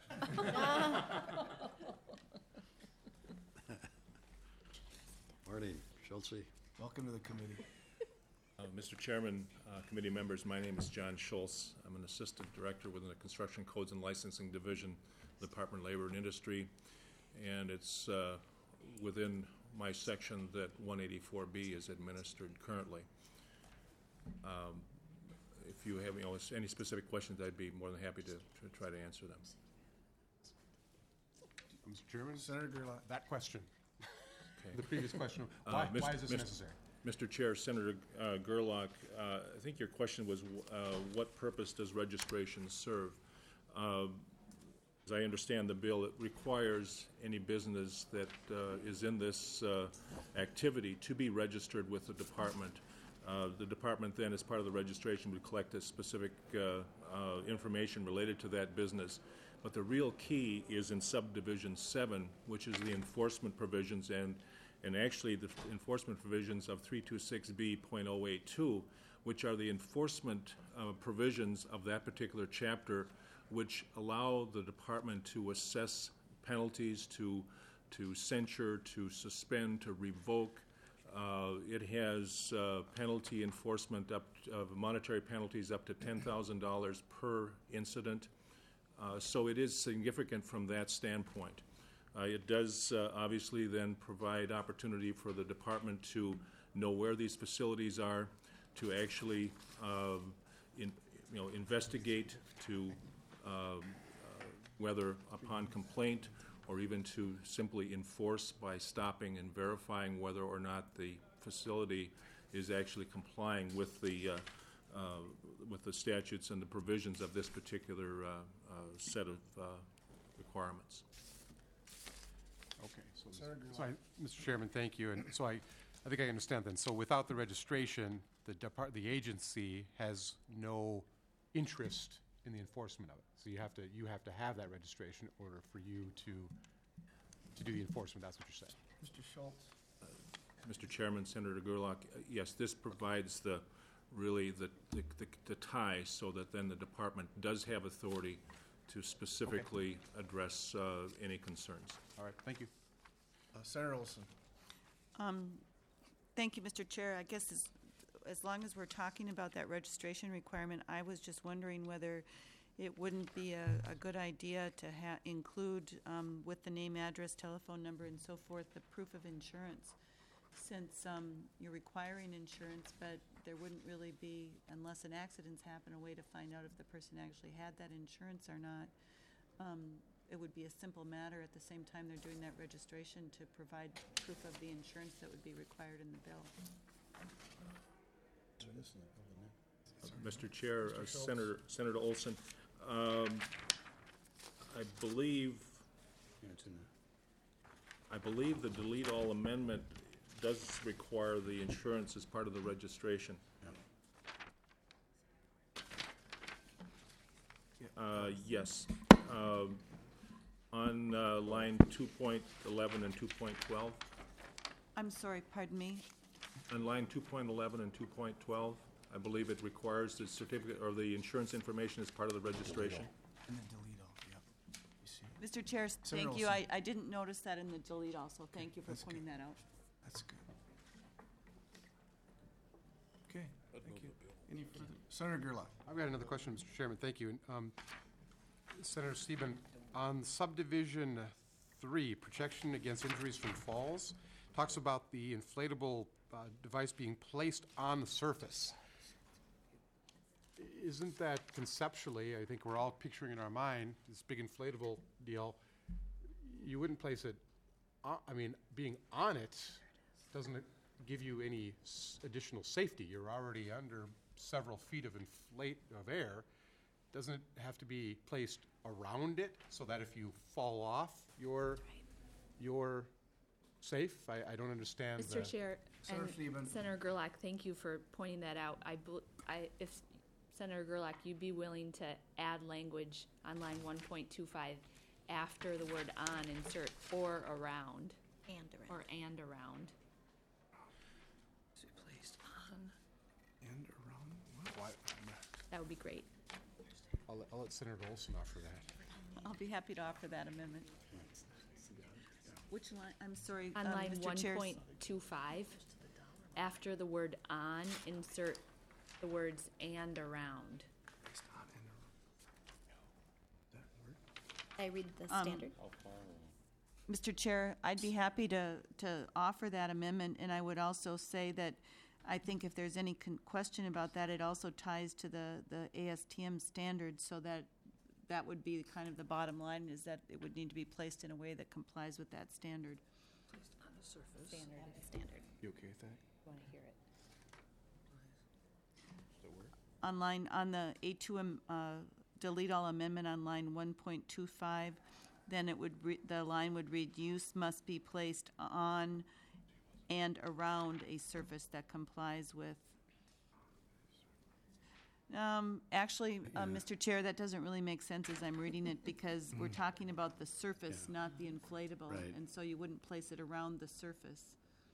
Marty Schultze. Welcome to the committee. Uh, Mister Chairman, uh, committee members, my name is John Schultz. I'm an assistant director within the Construction Codes and Licensing Division, Department of Labor and Industry, and it's uh, within my section that one eighty-four B is administered currently. Um, If you have you know, any specific questions, I'd be more than happy to, to try to answer them. Mister Chairman? Senator Gerlach. That question. Okay. The previous question, Uh, why, Mis- why is this Mis- necessary? Mister Chair, Senator uh, Gerlach, uh, I think your question was, uh, what purpose does registration serve? Uh, As I understand the bill, it requires any business that uh, is in this uh, activity to be registered with the department. Uh, The department then, as part of the registration, would collect a specific uh, uh, information related to that business. But the real key is in subdivision seven, which is the enforcement provisions, and, and actually the enforcement provisions of three twenty-six B point oh eight two, which are the enforcement uh, provisions of that particular chapter, which allow the department to assess penalties, to, to censure, to suspend, to revoke. Uh, It has uh, penalty enforcement up, of monetary penalties up to ten thousand dollars per incident. Uh, So it is significant from that standpoint. Uh, It does uh, obviously then provide opportunity for the department to know where these facilities are, to actually um, in, you know, investigate, to um, uh, whether upon complaint or even to simply enforce by stopping and verifying whether or not the facility is actually complying with the uh, uh, with the statutes and the provisions of this particular uh, uh, set of uh, requirements. Okay, so, so I, Mister Chairman, thank you. And so I, I think I understand then. So without the registration, the depart, the agency has no interest in the enforcement of it. So you have to, you have to have that registration in order for you to, to do the enforcement. That's what you're saying. Mister Schultz. Mister Chairman, Senator Gerlach, uh, yes, this provides the, really the, the, the- the tie so that then the department does have authority to specifically address uh, any concerns. All right, thank you. Uh, Senator Olson. Um, Thank you, Mister Chair. I guess as, as long as we're talking about that registration requirement, I was just wondering whether it wouldn't be a, a good idea to ha- include um, with the name, address, telephone number, and so forth, the proof of insurance. Since um, you're requiring insurance, but there wouldn't really be, unless an accident's happened, a way to find out if the person actually had that insurance or not. Um, It would be a simple matter at the same time they're doing that registration to provide proof of the insurance that would be required in the bill. Mister Chair, uh, Senator, Senator Olson, um, I believe, I believe the delete all amendment does require the insurance as part of the registration. Uh, Yes. Um, On uh, line two point eleven and two point twelve, I'm sorry, pardon me. on line two point eleven and two point twelve, I believe it requires the certificate or the insurance information as part of the registration. And then delete all, yep. You see? Mister Chair, Senator thank you. Olson. I, I didn't notice that in the delete also. Thank you for That's pointing good. that out. That's good. Okay, thank you. Any further? Senator Gerlach. I've got another question, Mister Chairman. Thank you. Um, Senator Sieben, on subdivision three, protection against injuries from falls, talks about the inflatable uh, device being placed on the surface. Isn't that conceptually, I think we're all picturing in our mind, this big inflatable deal, you wouldn't place it, on, I mean, being on it, doesn't it give you any s- additional safety? You're already under several feet of inflate, of air. Doesn't it have to be placed around it so that if you fall off, you're, you're safe? I, I don't understand Mister the- Chair Senator and Steven. Senator Gerlach, thank you for pointing that out. I, bel- I, if Senator Gerlach, you'd be willing to add language on line one point two five after the word on, insert or around, And around. or and around. Is it placed on? And around, what? That would be great. I'll, let- I'll let Senator Olson offer that. I'll be happy to offer that amendment. Which line? I'm sorry, On um, line Mister one Chair. point two five, after the word on, insert the words and around. Placed on and around. That word? I read the Um, standard. Mister Chair, I'd be happy to, to offer that amendment, and I would also say that I think if there's any con- question about that, it also ties to the, the A S T M standards, so that that would be kind of the bottom line, is that it would need to be placed in a way that complies with that standard. Placed on the surface. Standard is standard. You okay with that? Want to hear it? On line, on the A two, um, uh, delete all amendment on line one point two five, then it would, re- the line would read, use must be placed on and around a surface that complies with. Um, actually, uh, Mister Chair, that doesn't really make sense as I'm reading it, because we're talking about the surface, not the inflatable. Right. And so you wouldn't place it around the surface.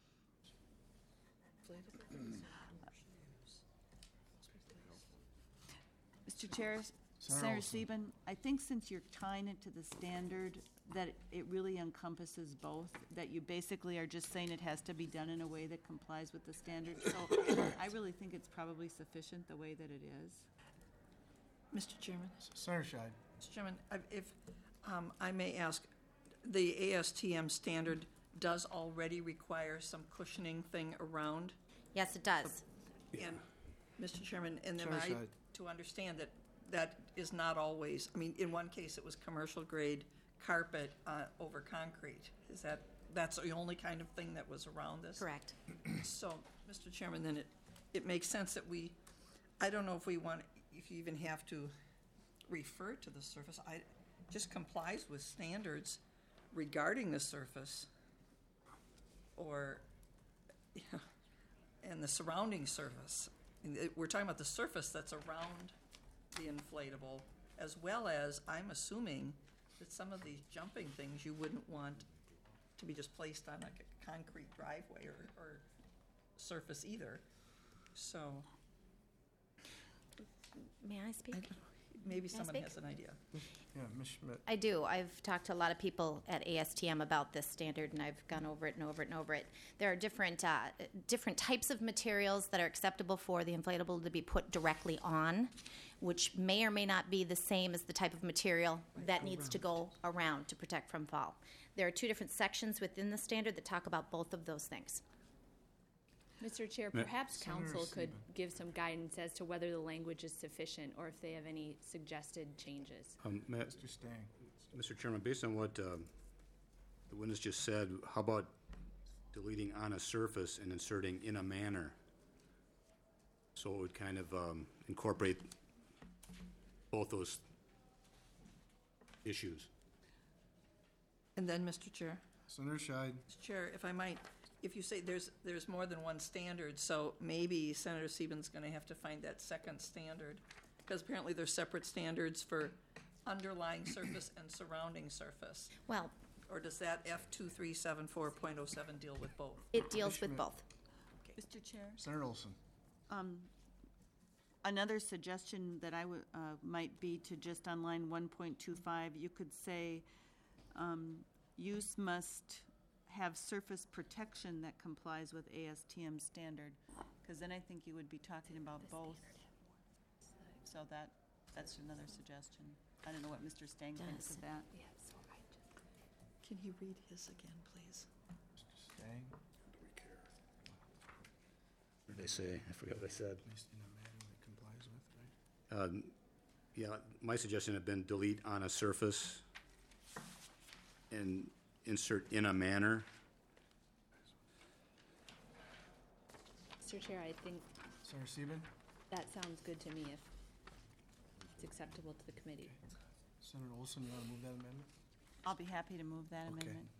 Mister Chair, Senator Senator Olson. Sieben, I think since you're tying it to the standard, that it- it really encompasses both, that you basically are just saying it has to be done in a way that complies with the standard. So I really think it's probably sufficient the way that it is. Mister Chairman? Senator Scheid. Mister Chairman, I- if um, I may ask, the A S T M standard does already require some cushioning thing around? Yes, it does. And, Mister Chairman, and then Senator I, Scheid. to understand that that is not always, I mean, in one case, it was commercial grade carpet uh, over concrete. Is that, that's the only kind of thing that was around this? Correct. So, Mister Chairman, then it, it makes sense that we, I don't know if we want, if you even have to refer to the surface. I, just complies with standards regarding the surface or, yeah, and the surrounding surface. And it- We're talking about the surface that's around the inflatable, as well as, I'm assuming, that some of these jumping things you wouldn't want to be just placed on like a concrete driveway or, or surface either. So, May I speak? maybe May I someone speak? has an idea. Yeah, Miz Schmidt. I do. I've talked to a lot of people at A S T M about this standard, and I've gone over it and over it and over it. There are different uh, different types of materials that are acceptable for the inflatable to be put directly on, which may or may not be the same as the type of material that needs to go around to protect from fall. There are two different sections within the standard that talk about both of those things. Mister Chair, Ma- perhaps Senator council could Sieben. give some guidance as to whether the language is sufficient or if they have any suggested changes. Um, Ma- Mister Stang. Mister Chairman, based on what um, the witness just said, how about deleting on a surface and inserting in a manner? So it would kind of um, incorporate both those issues. And then, Mister Chair, Senator Scheid. Mister Chair, if I might, if you say there's, there's more than one standard, so maybe Senator Sieben's gonna have to find that second standard. Because apparently there's separate standards for underlying surface and surrounding surface. Well, Or does that F two three seven four point oh seven deal with both? it deals with both. Mister Chair? Senator Olson. Um, Another suggestion that I would, uh, might be to just on line one point two five, you could say, um, use must have surface protection that complies with A S T M standard, because then I think you would be talking about both. So that, that's another suggestion. I don't know what Mister Stang thinks of that. Can he read his again, please? Stang. What did they say? I forgot what they said. At least in a manner that complies with, right? Um, Yeah, my suggestion had been delete on a surface and insert in a manner. Mister Chair, I think Senator Sieben? that sounds good to me if it's acceptable to the committee. Senator Olson, you want to move that amendment? I'll be happy to move that Okay. amendment.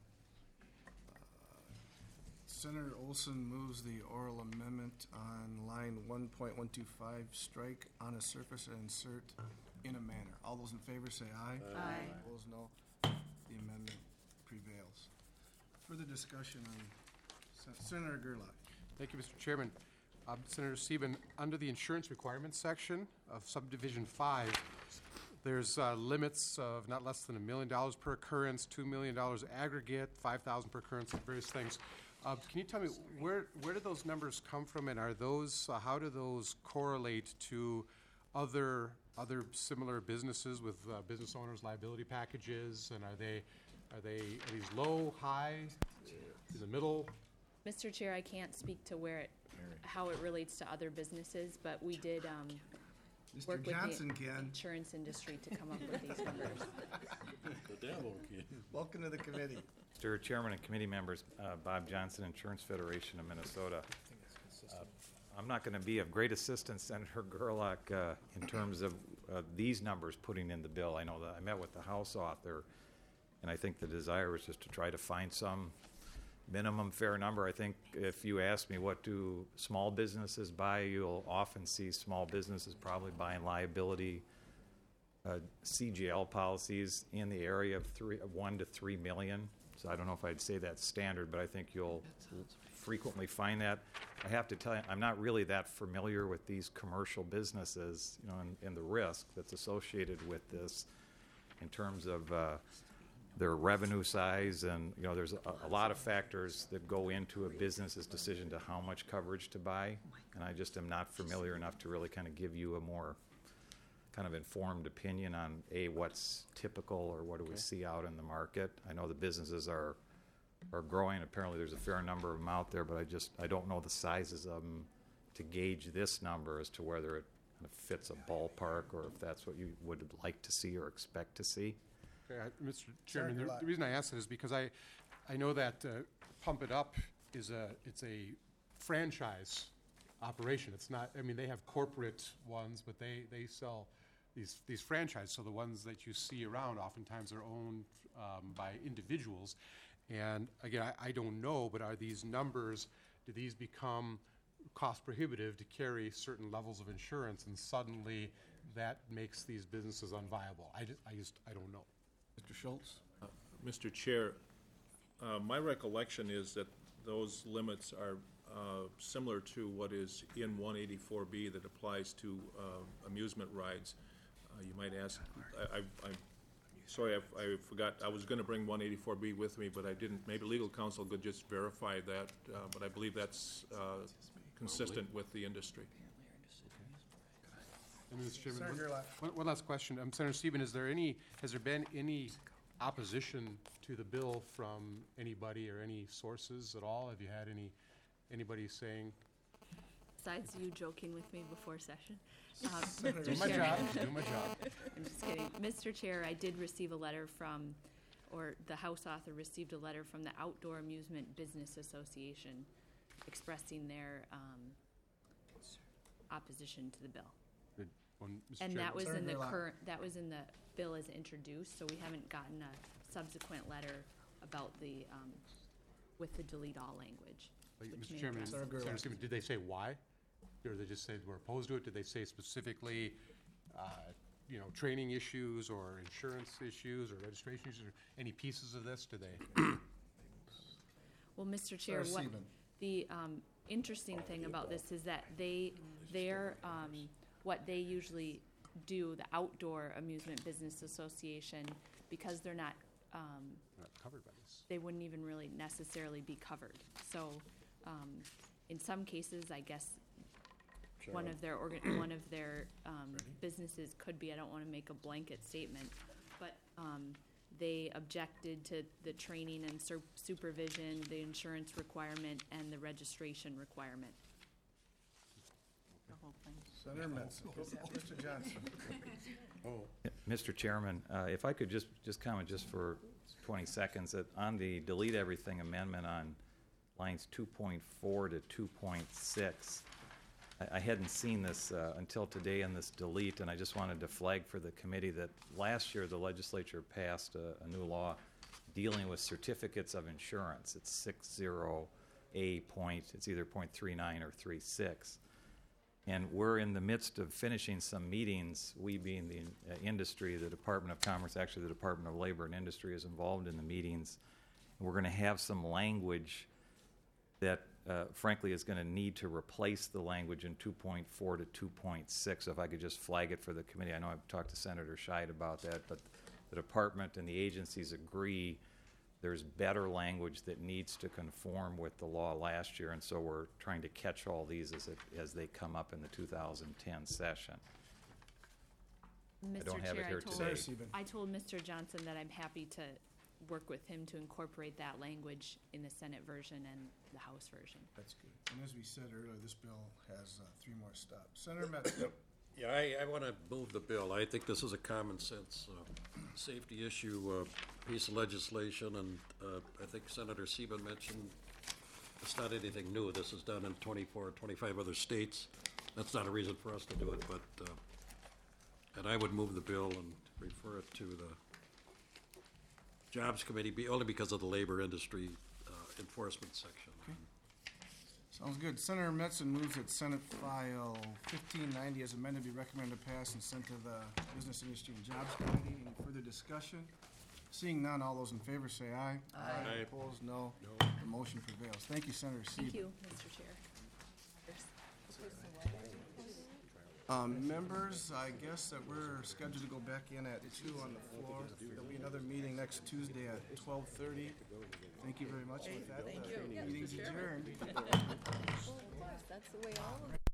Senator Olson moves the oral amendment on line one point one two five, strike on a surface and insert in a manner. All those in favor say aye. Aye. Opposed, no. The amendment prevails. Further discussion on Sen- Senator Gerlach. Thank you, Mister Chairman. Um, Senator Sieben, under the insurance requirements section of subdivision five, there's uh, limits of not less than a million dollars per occurrence, two million dollars aggregate, five thousand per occurrence, and various things. Uh, can you tell me where where do those numbers come from, and are those uh, how do those correlate to other other similar businesses with uh, business owners liability packages, and are they are they are these low, high, in the middle? Mister Chair, I can't speak to where it, how it relates to other businesses, but we did um, Mister work with Johnson the can. insurance industry to come up with these numbers. The devil kid. Welcome to the committee. Mister Chairman and committee members, uh, Bob Johnson, Insurance Federation of Minnesota. Uh, I'm not going to be of great assistance, Senator Gerlach, uh, in terms of uh, these numbers putting in the bill. I know that I met with the House author, and I think the desire was just to try to find some minimum fair number. I think if you ask me what do small businesses buy, you'll often see small businesses probably buying liability uh, C G L policies in the area of three, of one to three million. So I don't know if I'd say that's standard, but I think you'll frequently find that. I have to tell you, I'm not really that familiar with these commercial businesses, you know, and, and the risk that's associated with this in terms of uh, their revenue size, and you know, there's a, a lot of factors that go into a business's decision to how much coverage to buy, and I just am not familiar enough to really kind of give you a more kind of informed opinion on a what's typical or what do we see out in the market. I know the businesses are are growing. Apparently, there's a fair number of them out there, but I just I don't know the sizes of them to gauge this number as to whether it kind of fits a ballpark or if that's what you would like to see or expect to see. Okay, I- Mister Chairman, the, the reason I ask that is because I, I know that uh, Pump It Up is a, it's a franchise operation. It's not, I mean, they have corporate ones, but they, they sell these, these franchises. So the ones that you see around oftentimes are owned um, by individuals. And again, I, I don't know, but are these numbers, do these become cost prohibitive to carry certain levels of insurance, and suddenly that makes these businesses unviable? I, ju- I just, I don't know. Mister Schultz? Uh, Mister Chair, uh, my recollection is that those limits are uh, similar to what is in one eighty-four B that applies to uh, amusement rides. Uh, You might ask, I, I- I'm sorry, I I forgot, I was going to bring one eighty-four B with me, but I didn't. Maybe legal counsel could just verify that, uh, but I believe that's uh, consistent with the industry. And Mister Chairman, Senator one- Gerlach. one, one last question. Um, Senator Stephen, is there any, has there been any opposition to the bill from anybody or any sources at all? Have you had any, anybody saying? Besides you joking with me before session. Um, Senator Mister Doing my Chairman- job, doing my job. I'm just kidding. Mister Chair, I did receive a letter from, or the House author received a letter from the Outdoor Amusement Business Association expressing their um, opposition to the bill. Good one, Mister And Chairman. that was in the Senator Gerlach. current, that was in the bill as introduced, so we haven't gotten a subsequent letter about the um, with the delete all language. But, which Mister may Chairman, address- Senator Senator Gerlach. Seaman, did they say why? Or they just said we're opposed to it? Did they say specifically, uh, you know, training issues or insurance issues or registration issues, or any pieces of this? Do they? Well, Mister Chair, Sarah what, Sieben. the um, interesting thing about this is that they, their, um, what they usually do, the Outdoor Amusement Business Association, because they're not, um, Not covered by this. they wouldn't even really necessarily be covered. So, um, in some cases, I guess, one of their organ, one of their, um, businesses could be, I don't wanna make a blanket statement, but, um, they objected to the training and sur- supervision, the insurance requirement, and the registration requirement. The whole thing. Senator Metz. Mister Johnson. Oh, Mister Chairman, uh, if I could just, just comment just for twenty seconds, that on the delete everything amendment on lines two point four to two point six, I, I hadn't seen this uh, until today in this delete, and I just wanted to flag for the committee that last year the legislature passed a, a new law dealing with certificates of insurance. It's six zero A point, it's either point three nine or three six. And we're in the midst of finishing some meetings, we being the uh, industry, the Department of Commerce, actually the Department of Labor and Industry is involved in the meetings. And we're going to have some language that uh, frankly is going to need to replace the language in two point four to two point six. If I could just flag it for the committee. I know I've talked to Senator Scheid about that, but the department and the agencies agree there's better language that needs to conform with the law last year, and so we're trying to catch all these as, it, as they come up in the two thousand ten session. Mister don't have it Chair, here I told, today. Sarah Sieben. I told Mister Johnson that I'm happy to work with him to incorporate that language in the Senate version and the House version. That's good. And as we said earlier, this bill has uh, three more stops. Senator Metz. yeah, I, I want to move the bill. I think this is a common sense uh, safety issue, uh, piece of legislation, and uh, I think Senator Sieben mentioned it's not anything new. This is done in twenty-four, twenty-five other states. That's not a reason for us to do it, but, uh, and I would move the bill and refer it to the Jobs Committee, be- only because of the labor industry uh, enforcement section. Okay. Sounds good. Senator Metzen moves that Senate File fifteen ninety as amended be recommended to pass and sent to the Business Industry and Jobs Committee. Any further discussion? Seeing none, all those in favor say aye. Aye. Opposed, no. No. The motion prevails. Thank you, Senator Sieben. Thank you, Mister Chair. Um, members, I guess that we're scheduled to go back in at two on the floor. There'll be another meeting next Tuesday at twelve thirty. Thank you very much. With that, the meeting's adjourned. That's the way all of